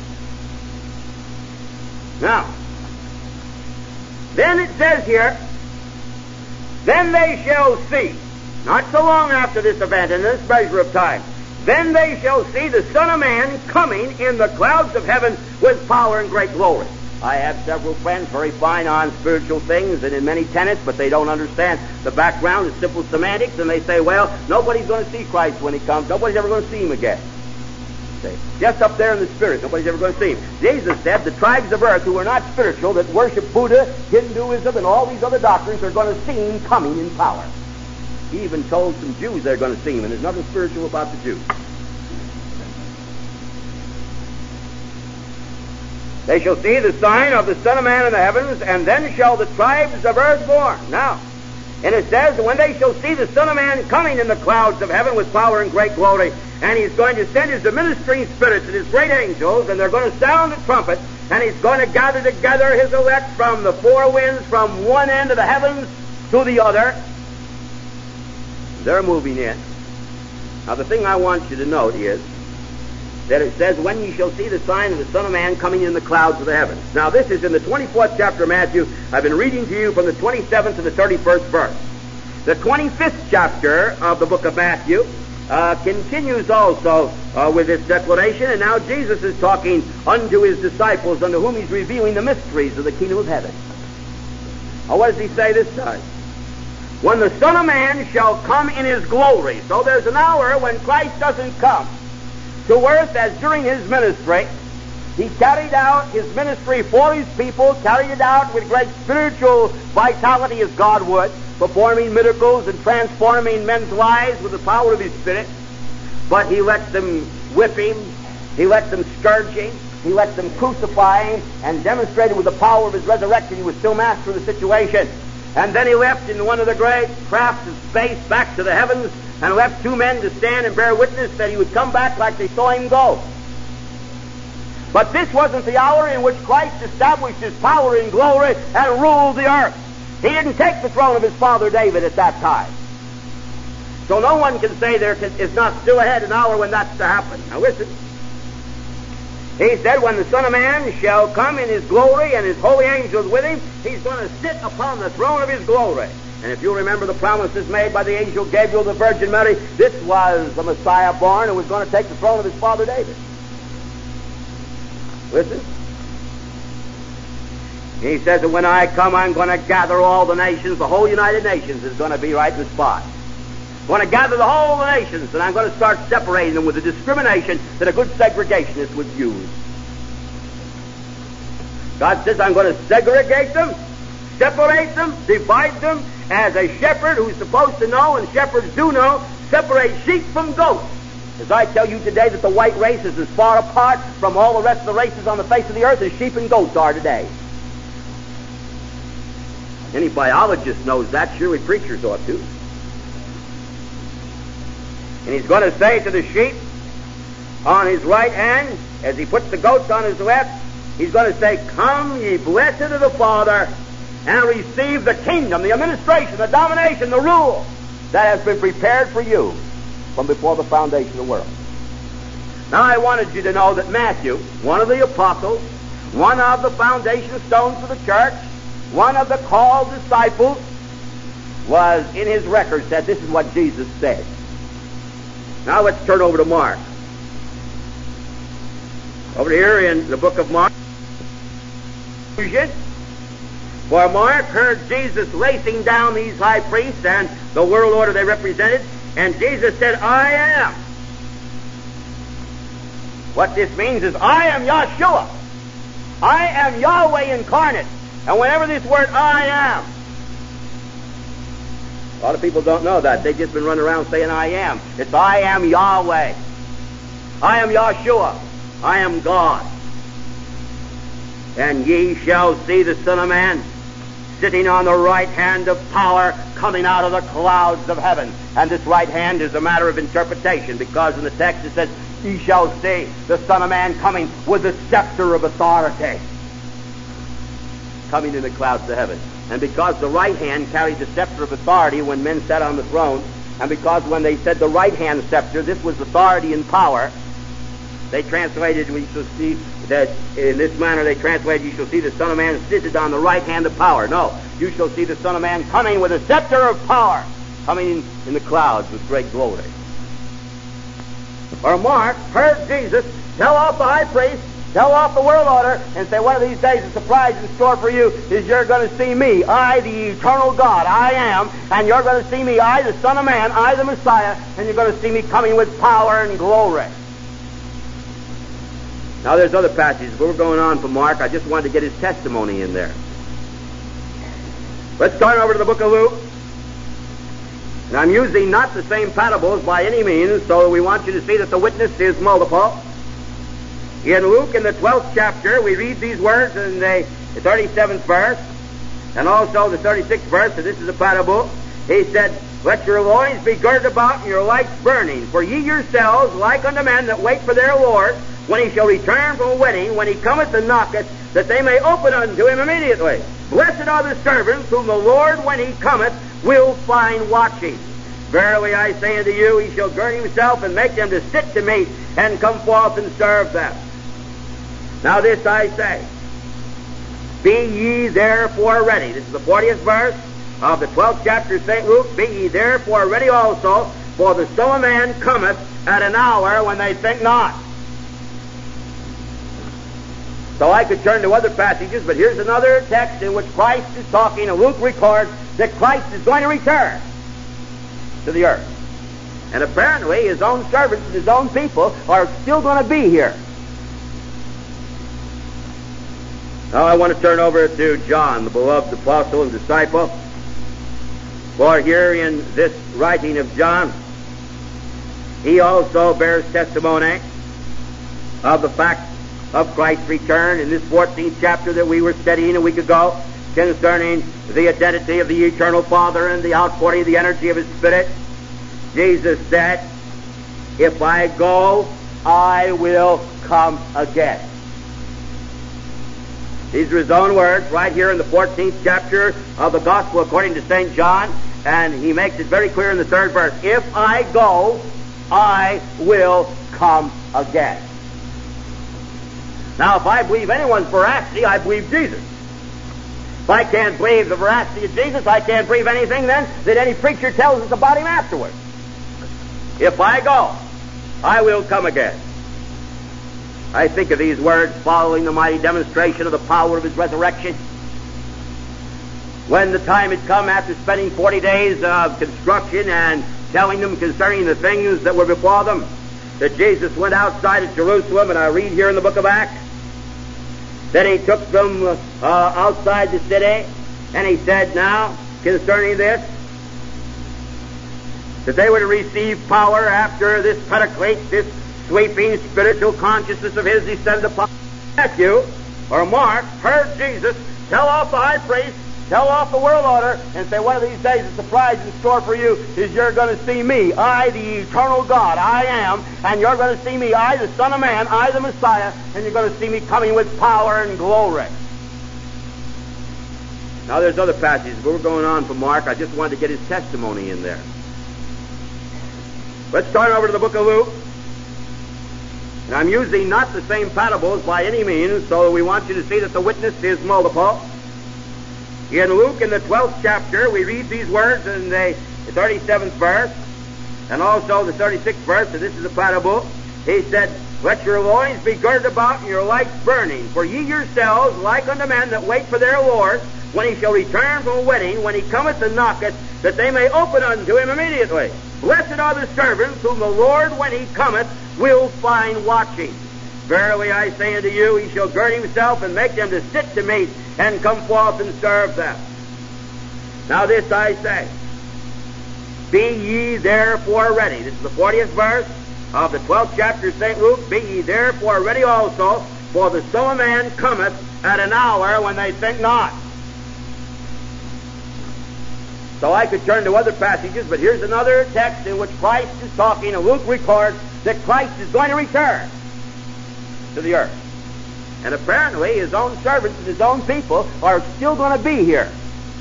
Now, then it says here, then they shall see, not so long after this event, in this measure of time, then they shall see the Son of Man coming in the clouds of heaven with power and great glory. I have several friends very fine on spiritual things and in many tenets, but they don't understand the background, the simple semantics, and they say, well, nobody's going to see Christ when he comes. Nobody's ever going to see him again. Say, just up there in the spirit, nobody's ever going to see him. Jesus said the tribes of earth who are not spiritual, that worship Buddha, Hinduism, and all these other doctrines, are going to see him coming in power. He even told some Jews they're going to see him, and there's nothing spiritual about the Jews. They shall see the sign of the Son of Man in the heavens, and then shall the tribes of earth mourn. Now, and it says, when they shall see the Son of Man coming in the clouds of heaven with power and great glory, and he's going to send his ministering spirits and his great angels, and they're going to sound the trumpet, and he's going to gather together his elect from the four winds, from one end of the heavens to the other. They're moving in. Now, the thing I want you to note is that it says, when ye shall see the sign of the Son of Man coming in the clouds of the heavens. Now, this is in the twenty-fourth chapter of Matthew. I've been reading to you from the twenty-seventh to the thirty-first verse. The twenty-fifth chapter of the book of Matthew uh, continues also uh, with this declaration, and now Jesus is talking unto his disciples, unto whom he's revealing the mysteries of the kingdom of heaven. Now, what does he say this time? When the Son of Man shall come in his glory. So there's an hour when Christ doesn't come to earth as during his ministry. He carried out his ministry for his people, carried it out with great spiritual vitality as God would, performing miracles and transforming men's lives with the power of his Spirit. But he let them whip him, he let them scourge him, he let them crucify him, and demonstrated with the power of his resurrection he was still master of the situation. And then he left in one of the great crafts of space back to the heavens, and left two men to stand and bear witness that he would come back like they saw him go. But this wasn't the hour in which Christ established his power and glory and ruled the earth. He didn't take the throne of his father David at that time. So no one can say there is not still ahead an hour when that's to happen. Now listen. He said, when the Son of Man shall come in his glory and his holy angels with him, he's going to sit upon the throne of his glory. And if you remember the promises made by the angel Gabriel, the Virgin Mary, this was the Messiah born who was going to take the throne of his father David. Listen. He says that when I come, I'm going to gather all the nations. The whole United Nations is going to be right in the spot. I'm going to gather the whole of the nations, and I'm going to start separating them with the discrimination that a good segregationist would use. God says, I'm going to segregate them, separate them, divide them, as a shepherd who's supposed to know, and shepherds do know, separate sheep from goats. As I tell you today that the white race is as far apart from all the rest of the races on the face of the earth as sheep and goats are today. Any biologist knows that. Surely preachers ought to. And he's going to say to the sheep on his right hand, as he puts the goats on his left, he's going to say, come, ye blessed of the Father, and receive the kingdom, the administration, the domination, the rule that has been prepared for you from before the foundation of the world. Now I wanted you to know that Matthew, one of the apostles, one of the foundation stones of the church, one of the called disciples, was in his record said this is what Jesus said. Now let's turn over to Mark. Over here in the book of Mark, for Mark heard Jesus lacing down these high priests and the world order they represented, and Jesus said, I am. What this means is, I am Yeshua. I am Yahweh incarnate. And whenever this word I am, a lot of people don't know that. They've just been running around saying I am. It's I am Yahweh. I am Yeshua. I am God. And ye shall see the Son of Man sitting on the right hand of power, coming out of the clouds of heaven. And this right hand is a matter of interpretation, because in the text it says, ye shall see the Son of Man coming with the scepter of authority, coming in the clouds of heaven. And because the right hand carried the scepter of authority when men sat on the throne, and because when they said the right hand scepter, this was authority and power, they translated, we shall see that in this manner they translated, you shall see the Son of Man seated on the right hand of power. No, you shall see the Son of Man coming with a scepter of power, coming in, in the clouds with great glory. Or Mark heard Jesus tell off the high priest, tell off the world order, and say, one of these days a surprise in store for you is you're going to see me, I the eternal God, I am, and you're going to see me, I the Son of Man, I the Messiah, and you're going to see me coming with power and glory. Now there's other passages, but we're going on from Mark. I just wanted to get his testimony in there. Let's turn over to the book of Luke. And I'm using not the same parables by any means, so we want you to see that the witness is multiple. In Luke, in the twelfth chapter, we read these words in the thirty-seventh verse, and also the thirty-sixth verse, and this is a parable. He said, let your loins be girded about and your lights burning, for ye yourselves, like unto men that wait for their Lord, when he shall return from a wedding, when he cometh and knocketh, that they may open unto him immediately. Blessed are the servants whom the Lord, when he cometh, will find watching. Verily I say unto you, he shall gird himself and make them to sit to meat, and come forth and serve them. Now this I say, be ye therefore ready. This is the fortieth verse of the twelfth chapter of Saint Luke. Be ye therefore ready also, for the Son of Man cometh at an hour when they think not. So I could turn to other passages, but here's another text in which Christ is talking, and Luke records that Christ is going to return to the earth. And apparently his own servants and his own people are still going to be here. Now I want to turn over to John, the beloved apostle and disciple. For here in this writing of John, he also bears testimony of the fact of Christ's return in this fourteenth chapter that we were studying a week ago, concerning the identity of the eternal Father and the outpouring of the energy of his Spirit. Jesus said, if I go, I will come again. These are his own words right here in the fourteenth chapter of the Gospel according to Saint John, and he makes it very clear in the third verse. If I go, I will come again. Now, if I believe anyone's veracity, I believe Jesus. If I can't believe the veracity of Jesus, I can't believe anything then that any preacher tells us about him afterwards. If I go, I will come again. I think of these words following the mighty demonstration of the power of his resurrection. When the time had come after spending forty days of construction and telling them concerning the things that were before them, that Jesus went outside of Jerusalem, and I read here in the book of Acts, Then he took them uh, outside the city, and he said, now, concerning this, that they were to receive power after this Paraclete, this sweeping spiritual consciousness of his descended upon Matthew, or Mark, heard Jesus tell off the high priest, tell off the world order, and say, one of these days the surprise in store for you is you're going to see me, I, the eternal God, I am, and you're going to see me, I, the Son of Man, I, the Messiah, and you're going to see me coming with power and glory. Now there's other passages, but we're going on from Mark. I just wanted to get his testimony in there. Let's turn over to the book of Luke. And I'm using not the same parables by any means, so we want you to see that the witness is multiple. In Luke, in the twelfth chapter, we read these words in the thirty-seventh verse, and also the thirty-sixth verse, and this is a parable. He said, let your loins be girded about and your lights burning, for ye yourselves, like unto men that wait for their Lord, when he shall return from a wedding, when he cometh and knocketh, that they may open unto him immediately. Blessed are the servants whom the Lord, when he cometh, will find watching. Verily I say unto you, he shall gird himself and make them to sit to meat, and come forth and serve them. Now this I say, be ye therefore ready. This is the fortieth verse of the twelfth chapter of Saint Luke. Be ye therefore ready also, for the Son of Man cometh at an hour when they think not. So I could turn to other passages, but here's another text in which Christ is talking, and Luke records that Christ is going to return to the earth. And apparently his own servants and his own people are still going to be here.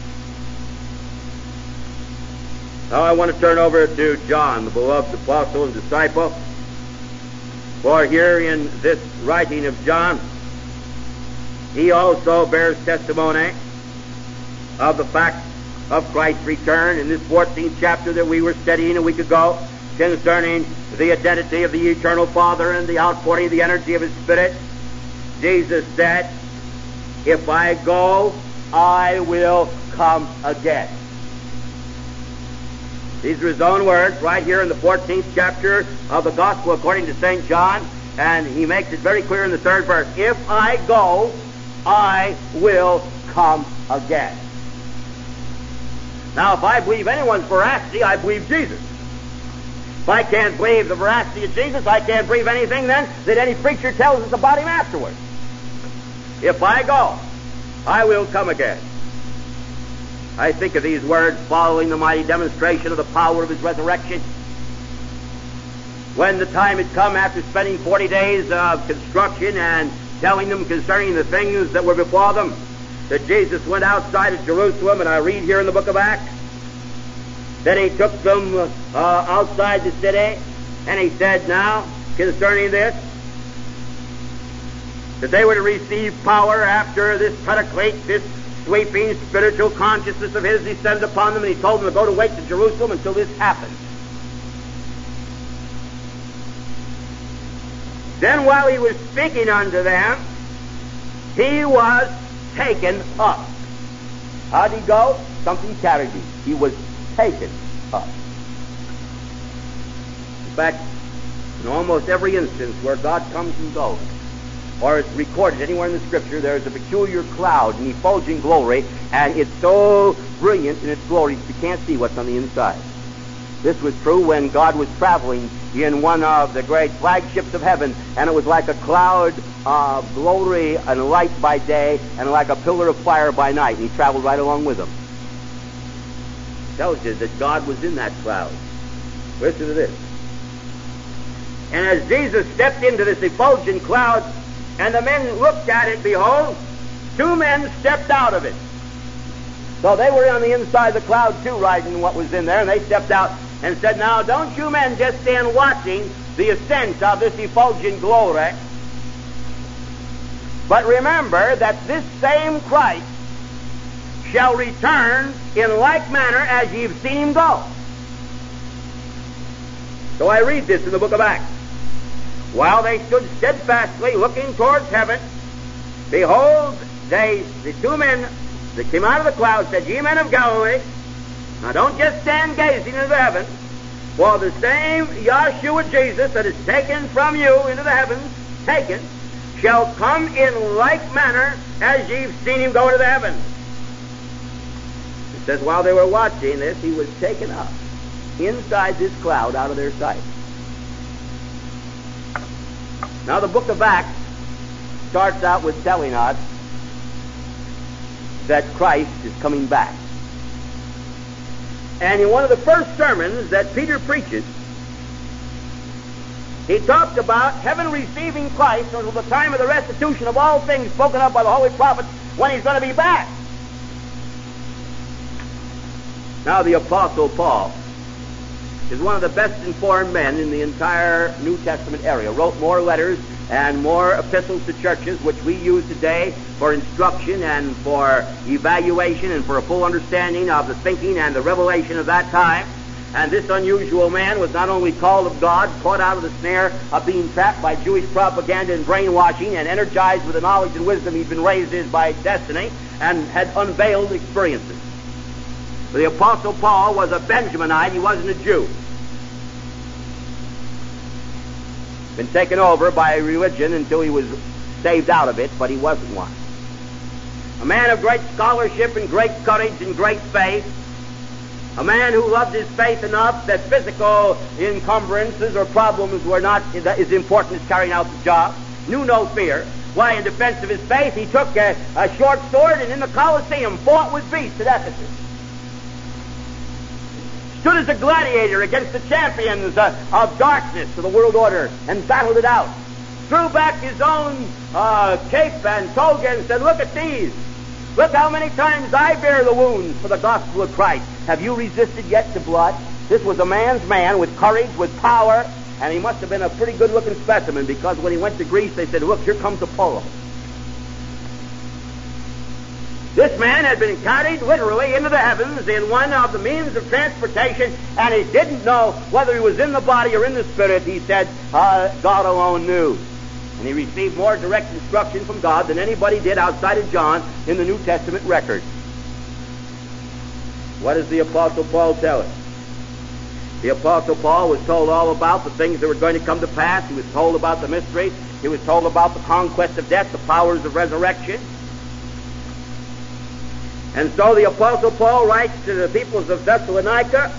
Now I want to turn over to John, the beloved apostle and disciple. For here in this writing of John, he also bears testimony of the fact of Christ's return in this fourteenth chapter that we were studying a week ago, concerning the identity of the eternal Father and the outpouring of the energy of his Spirit. Jesus said, if I go, I will come again. These are his own words right here in the fourteenth chapter of the Gospel according to Saint John, and he makes it very clear in the third verse, if I go, I will come again. Now, if I believe anyone's veracity, I believe Jesus. If I can't believe the veracity of Jesus, I can't believe anything then that any preacher tells us about him afterwards. If I go, I will come again. I think of these words following the mighty demonstration of the power of his resurrection. When the time had come after spending forty days of construction and telling them concerning the things that were before them, that Jesus went outside of Jerusalem, and I read here in the book of Acts, that he took them uh, outside the city, and he said, now, concerning this, that they were to receive power after this Paraclete, this sweeping spiritual consciousness of his descended upon them, and he told them to go to wait to Jerusalem until this happened. Then while he was speaking unto them, he was taken up. How'd he go? Something carried him. He was taken up. In fact, in almost every instance where God comes and goes, or it's recorded anywhere in the Scripture, there is a peculiar cloud, an effulging glory, and it's so brilliant in its glory that you can't see what's on the inside. This was true when God was traveling in one of the great flagships of heaven, and it was like a cloud of glory and light by day, and like a pillar of fire by night, and he traveled right along with them. It tells you that God was in that cloud. Listen to this. And as Jesus stepped into this effulgent cloud, and the men looked at it, behold, two men stepped out of it. So they were on the inside of the cloud too, riding what was in there, and they stepped out and said, now don't you men just stand watching the ascent of this effulgent glory, but remember that this same Christ shall return in like manner as ye have seen him go. So I read this in the book of Acts. While they stood steadfastly looking towards heaven, behold, they, the two men that came out of the cloud said, ye men of Galilee, now don't just stand gazing into the heavens, for the same Yahshua Jesus that is taken from you into the heavens, taken, shall come in like manner as ye've seen him go to the heavens. It says, while they were watching this, he was taken up inside this cloud out of their sight. Now the book of Acts starts out with telling us that Christ is coming back. And in one of the first sermons that Peter preaches, he talked about heaven receiving Christ until the time of the restitution of all things spoken of by the holy prophets when he's going to be back. Now the Apostle Paul is one of the best informed men in the entire New Testament area. Wrote more letters and more epistles to churches, which we use today for instruction and for evaluation and for a full understanding of the thinking and the revelation of that time. And this unusual man was not only called of God, caught out of the snare of being trapped by Jewish propaganda and brainwashing, and energized with the knowledge and wisdom he'd been raised in by destiny, and had unveiled experiences. But the Apostle Paul was a Benjaminite. He wasn't a Jew. Been taken over by religion until he was saved out of it, but he wasn't one. A man of great scholarship and great courage and great faith. A man who loved his faith enough that physical encumbrances or problems were not as important as carrying out the job. Knew no fear. Why, in defense of his faith, he took a, a short sword and in the Colosseum fought with beasts at Ephesus. Stood as a gladiator against the champions uh, of darkness of the world order and battled it out. Threw back his own uh, cape and toga and said, look at these. Look how many times I bear the wounds for the gospel of Christ. Have you resisted yet to blood? This was a man's man with courage, with power, and he must have been a pretty good-looking specimen, because when he went to Greece, they said, look, here comes Apollo. This man had been carried literally into the heavens in one of the means of transportation, and he didn't know whether he was in the body or in the spirit. He said, uh, God alone knew. And he received more direct instruction from God than anybody did outside of John in the New Testament record. What does the Apostle Paul tell us? The Apostle Paul was told all about the things that were going to come to pass. He was told about the mystery. He was told about the conquest of death, the powers of resurrection. And so the Apostle Paul writes to the peoples of Thessalonica,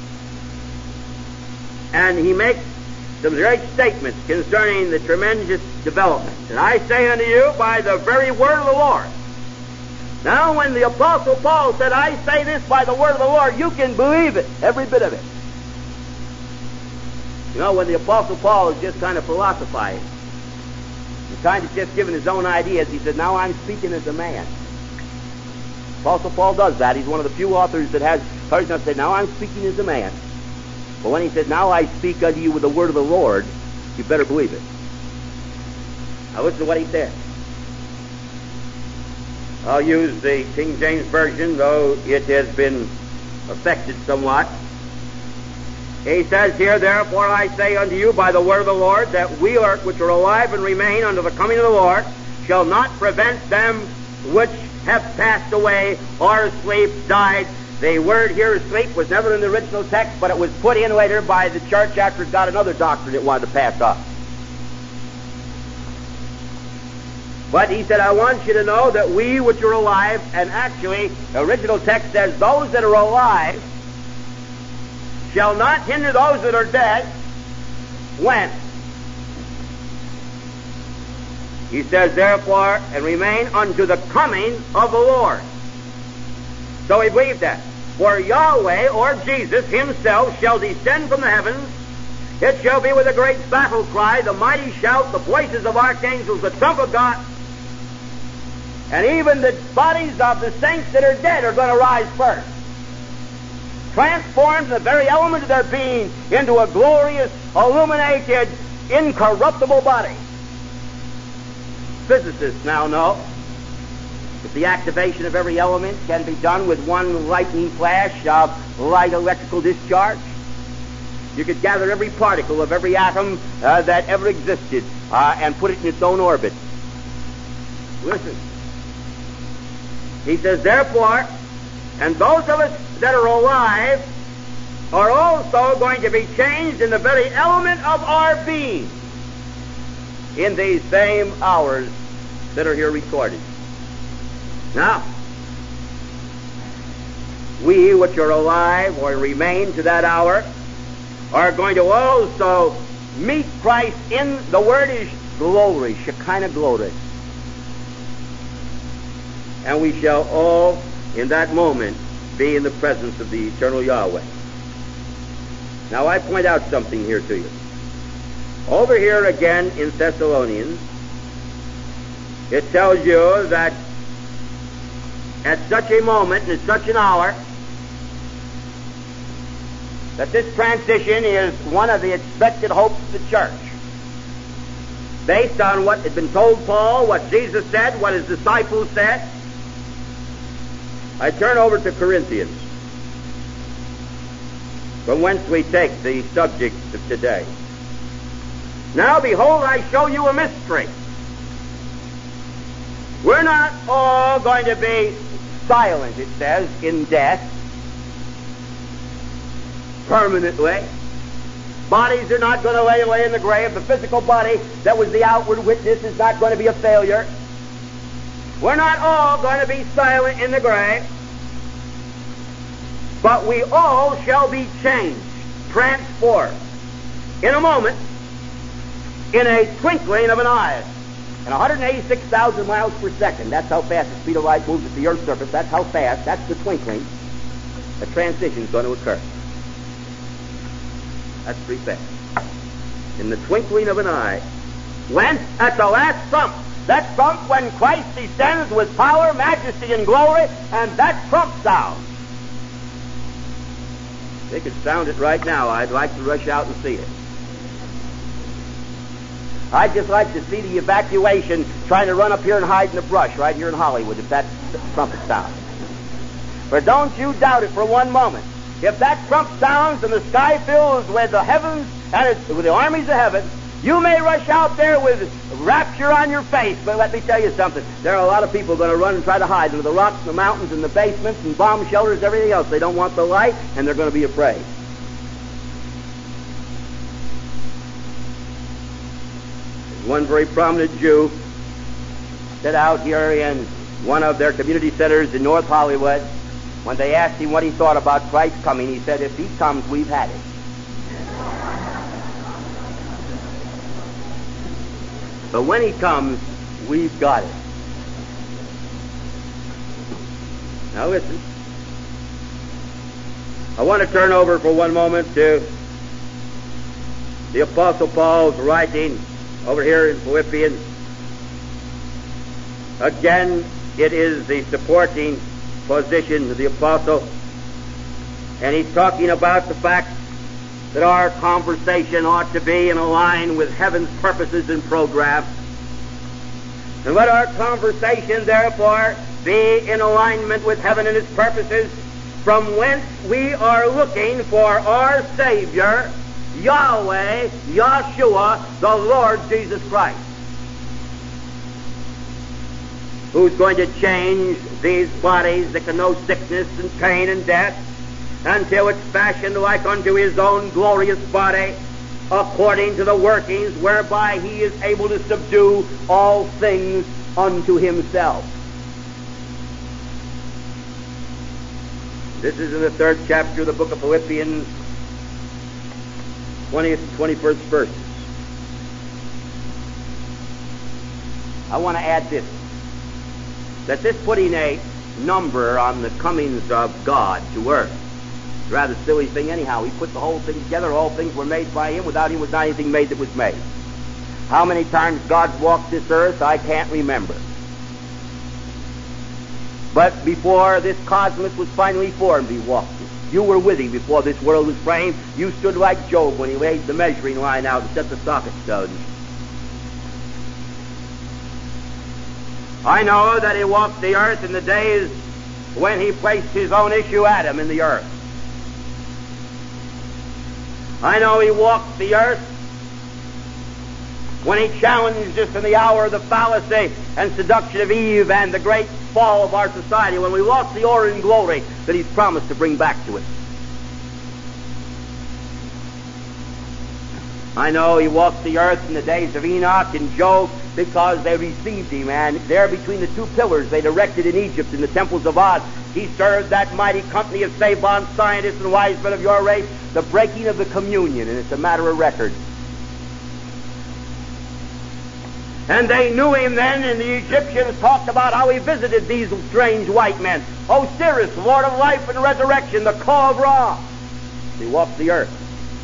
and he makes some great statements concerning the tremendous developments. And I say unto you by the very word of the Lord. Now when the Apostle Paul said, I say this by the word of the Lord, you can believe it, every bit of it. You know, when the Apostle Paul is just kind of philosophizing, he's kind of just giving his own ideas, he said, now I'm speaking as a man. Apostle Paul does that. He's one of the few authors that has courage enough to say, now I'm speaking as a man. But when he said, now I speak unto you with the word of the Lord, you better believe it. Now listen to what he said. I'll use the King James Version, though it has been affected somewhat. He says here, therefore I say unto you by the word of the Lord, that we are, which are alive and remain unto the coming of the Lord, shall not prevent them which have passed away or sleep, died. The word here, sleep, was never in the original text, but it was put in later by the church after it got another doctrine it wanted to pass off. But he said, I want you to know that we which are alive, and actually, the original text says, those that are alive shall not hinder those that are dead. When? He says, therefore, and remain unto the coming of the Lord. So he believed that. For Yahweh, or Jesus himself, shall descend from the heavens. It shall be with a great battle cry, the mighty shout, the voices of archangels, the trump of God. And even the bodies of the saints that are dead are going to rise first. Transformed in the very element of their being into a glorious, illuminated, incorruptible body. Physicists now know that the activation of every element can be done with one lightning flash of light electrical discharge. You could gather every particle of every atom uh, that ever existed uh, and put it in its own orbit. Listen. He says, therefore, and those of us that are alive are also going to be changed in the very element of our being. in these same hours that are here recorded. Now, we which are alive or remain to that hour are going to also meet Christ in, the word is glory, Shekinah glory. And we shall all, in that moment, be in the presence of the eternal Yahweh. Now I point out something here to you. Over here again in Thessalonians, it tells you that at such a moment and at such an hour, that this transition is one of the expected hopes of the church. Based on what had been told Paul, what Jesus said, what his disciples said. I turn over to Corinthians, from whence we take the subject of today. Now behold, I show you a mystery. We're not all going to be silent, it says, in death, permanently. Bodies are not going to lay away in the grave. The physical body that was the outward witness is not going to be a failure. We're not all going to be silent in the grave, but we all shall be changed, transformed, in a moment, in a twinkling of an eye. And one hundred eighty-six thousand miles per second, that's how fast the speed of light moves at the Earth's surface, that's how fast, that's the twinkling, the transition is going to occur. That's pretty fast. In the twinkling of an eye, when, at the last trump, that trump when Christ descends with power, majesty, and glory, and that trump sounds. They could sound it right now. I'd like to rush out and see it. I'd just like to see the evacuation trying to run up here and hide in the brush right here in Hollywood if that trumpet sounds. But don't you doubt it for one moment. If that trump sounds and the sky fills with the heavens and it's, with the armies of heaven, you may rush out there with rapture on your face, but let me tell you something. There are a lot of people going to run and try to hide under the rocks and the mountains and the basements and bomb shelters and everything else. They don't want the light, and they're going to be afraid. One very prominent Jew said out here in one of their community centers in North Hollywood, when they asked him what he thought about Christ coming, he said, if he comes, we've had it. But when he comes, we've got it. Now listen. I want to turn over for one moment to the Apostle Paul's writing over here in Philippians. Again, it is the supporting position of the Apostle, and he's talking about the fact that our conversation ought to be in line with heaven's purposes and program. And let our conversation, therefore, be in alignment with heaven and its purposes, from whence we are looking for our Savior, Yahweh, Yahshua, the Lord Jesus Christ, who's going to change these bodies that can know sickness and pain and death until it's fashioned like unto his own glorious body, according to the workings whereby he is able to subdue all things unto himself. This is in the third chapter of the book of Philippians, twentieth and twenty-first verses. I want to add this, that this putting a number on the comings of God to earth is a rather silly thing anyhow. He put the whole thing together. All things were made by him. Without him was not anything made that was made. How many times God walked this earth, I can't remember. But before this cosmos was finally formed, he walked it. You were with him before this world was framed. You stood like Job when he laid the measuring line out and set the socket stones. I know that he walked the earth in the days when he placed his own issue Adam in the earth. I know he walked the earth when he challenged us in the hour of the fallacy and seduction of Eve and the great fall of our society, when we lost the order and glory that he's promised to bring back to us. I know he walked the earth in the days of Enoch and Job because they received him, and there between the two pillars they erected in Egypt in the temples of Od, he served that mighty company of savant scientists and wise men of your race, the breaking of the communion, and it's a matter of record. And they knew him then, and the Egyptians talked about how he visited these strange white men. Osiris, Lord of life and resurrection, the Ka of Ra. He walked the earth.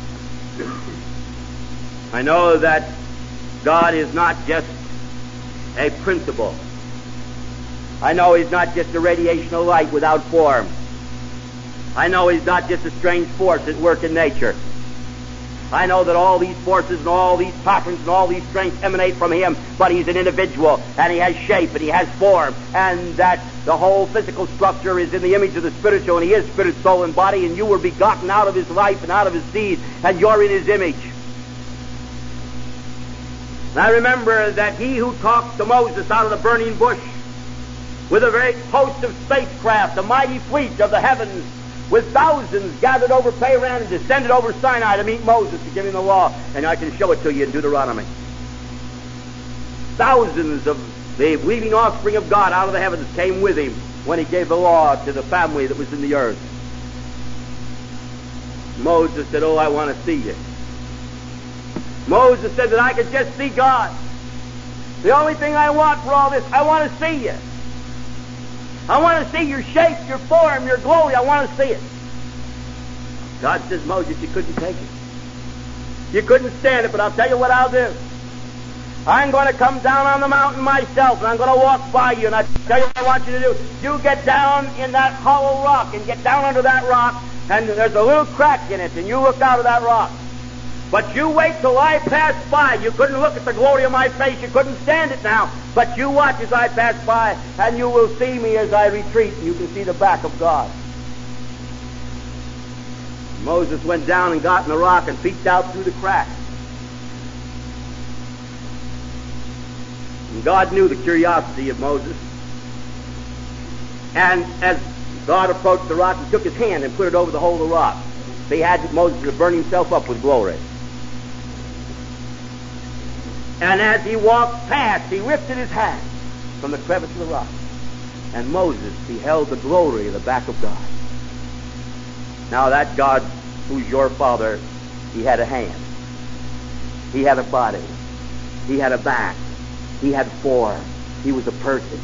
I know that God is not just a principle. I know he's not just a radiation of light without form. I know he's not just a strange force at work in nature. I know that all these forces and all these patterns and all these strengths emanate from him, but he's an individual, and he has shape, and he has form, and that the whole physical structure is in the image of the spiritual, and he is spirit, soul, and body, and you were begotten out of his life and out of his seed, and you're in his image. And I remember that he who talked to Moses out of the burning bush with a great host of spacecraft, a mighty fleet of the heavens, with thousands gathered over Paran and descended over Sinai to meet Moses to give him the law. And I can show it to you in Deuteronomy. Thousands of the believing offspring of God out of the heavens came with him when he gave the law to the family that was in the earth. Moses said, "Oh, I want to see you." Moses said that I could just see God. The only thing I want for all this, I want to see you. I want to see your shape, your form, your glory. I want to see it. God says, "Moses, you couldn't take it. You couldn't stand it, but I'll tell you what I'll do. I'm going to come down on the mountain myself, and I'm going to walk by you, and I'll tell you what I want you to do. You get down in that hollow rock, and get down under that rock, and there's a little crack in it, and you look out of that rock. But you wait till I pass by. You couldn't look at the glory of my face. You couldn't stand it now. But you watch as I pass by, and you will see me as I retreat, and you can see the back of God." Moses went down and got in the rock and peeked out through the crack. And God knew the curiosity of Moses. And as God approached the rock, he took his hand and put it over the hole of the rock. He had Moses to burn himself up with glory. And as he walked past, he lifted his hand from the crevice of the rock. And Moses beheld the glory of the back of God. Now that God who's your father, he had a hand. He had a body. He had a back. He had form. He was a person.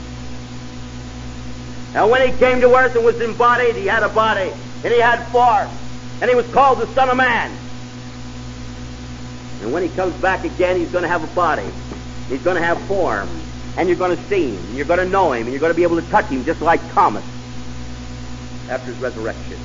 And when he came to earth and was embodied, he had a body. And he had form. And he was called the Son of Man. And when he comes back again, he's going to have a body. He's going to have form. And you're going to see him. And you're going to know him. And you're going to be able to touch him just like Thomas after his resurrection.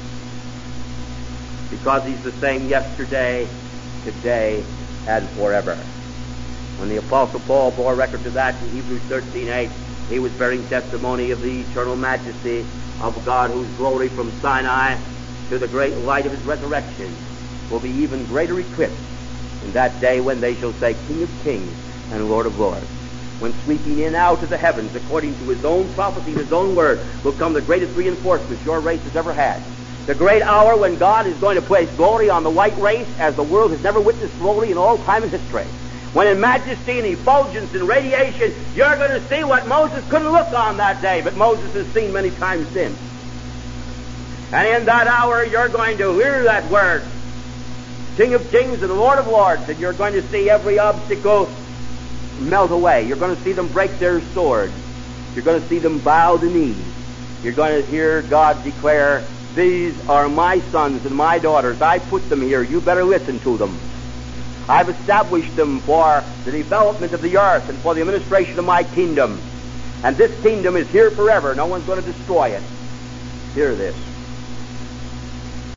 Because he's the same yesterday, today, and forever. When the Apostle Paul bore record to that in Hebrews thirteen eight, he was bearing testimony of the eternal majesty of God, whose glory from Sinai to the great light of his resurrection will be even greater eclipsed in that day when they shall say, "King of kings and Lord of lords." When sweeping in out of the heavens, according to his own prophecy and his own word, will come the greatest reinforcement your race has ever had. The great hour when God is going to place glory on the white race as the world has never witnessed glory in all time in history. When in majesty and effulgence and radiation, you're going to see what Moses couldn't look on that day, but Moses has seen many times since. And in that hour, you're going to hear that word, King of kings and Lord of lords, and you're going to see every obstacle melt away. You're going to see them break their swords. You're going to see them bow the knee. You're going to hear God declare, "These are my sons and my daughters. I put them here. You better listen to them. I've established them for the development of the earth and for the administration of my kingdom. And this kingdom is here forever. No one's going to destroy it." Hear this.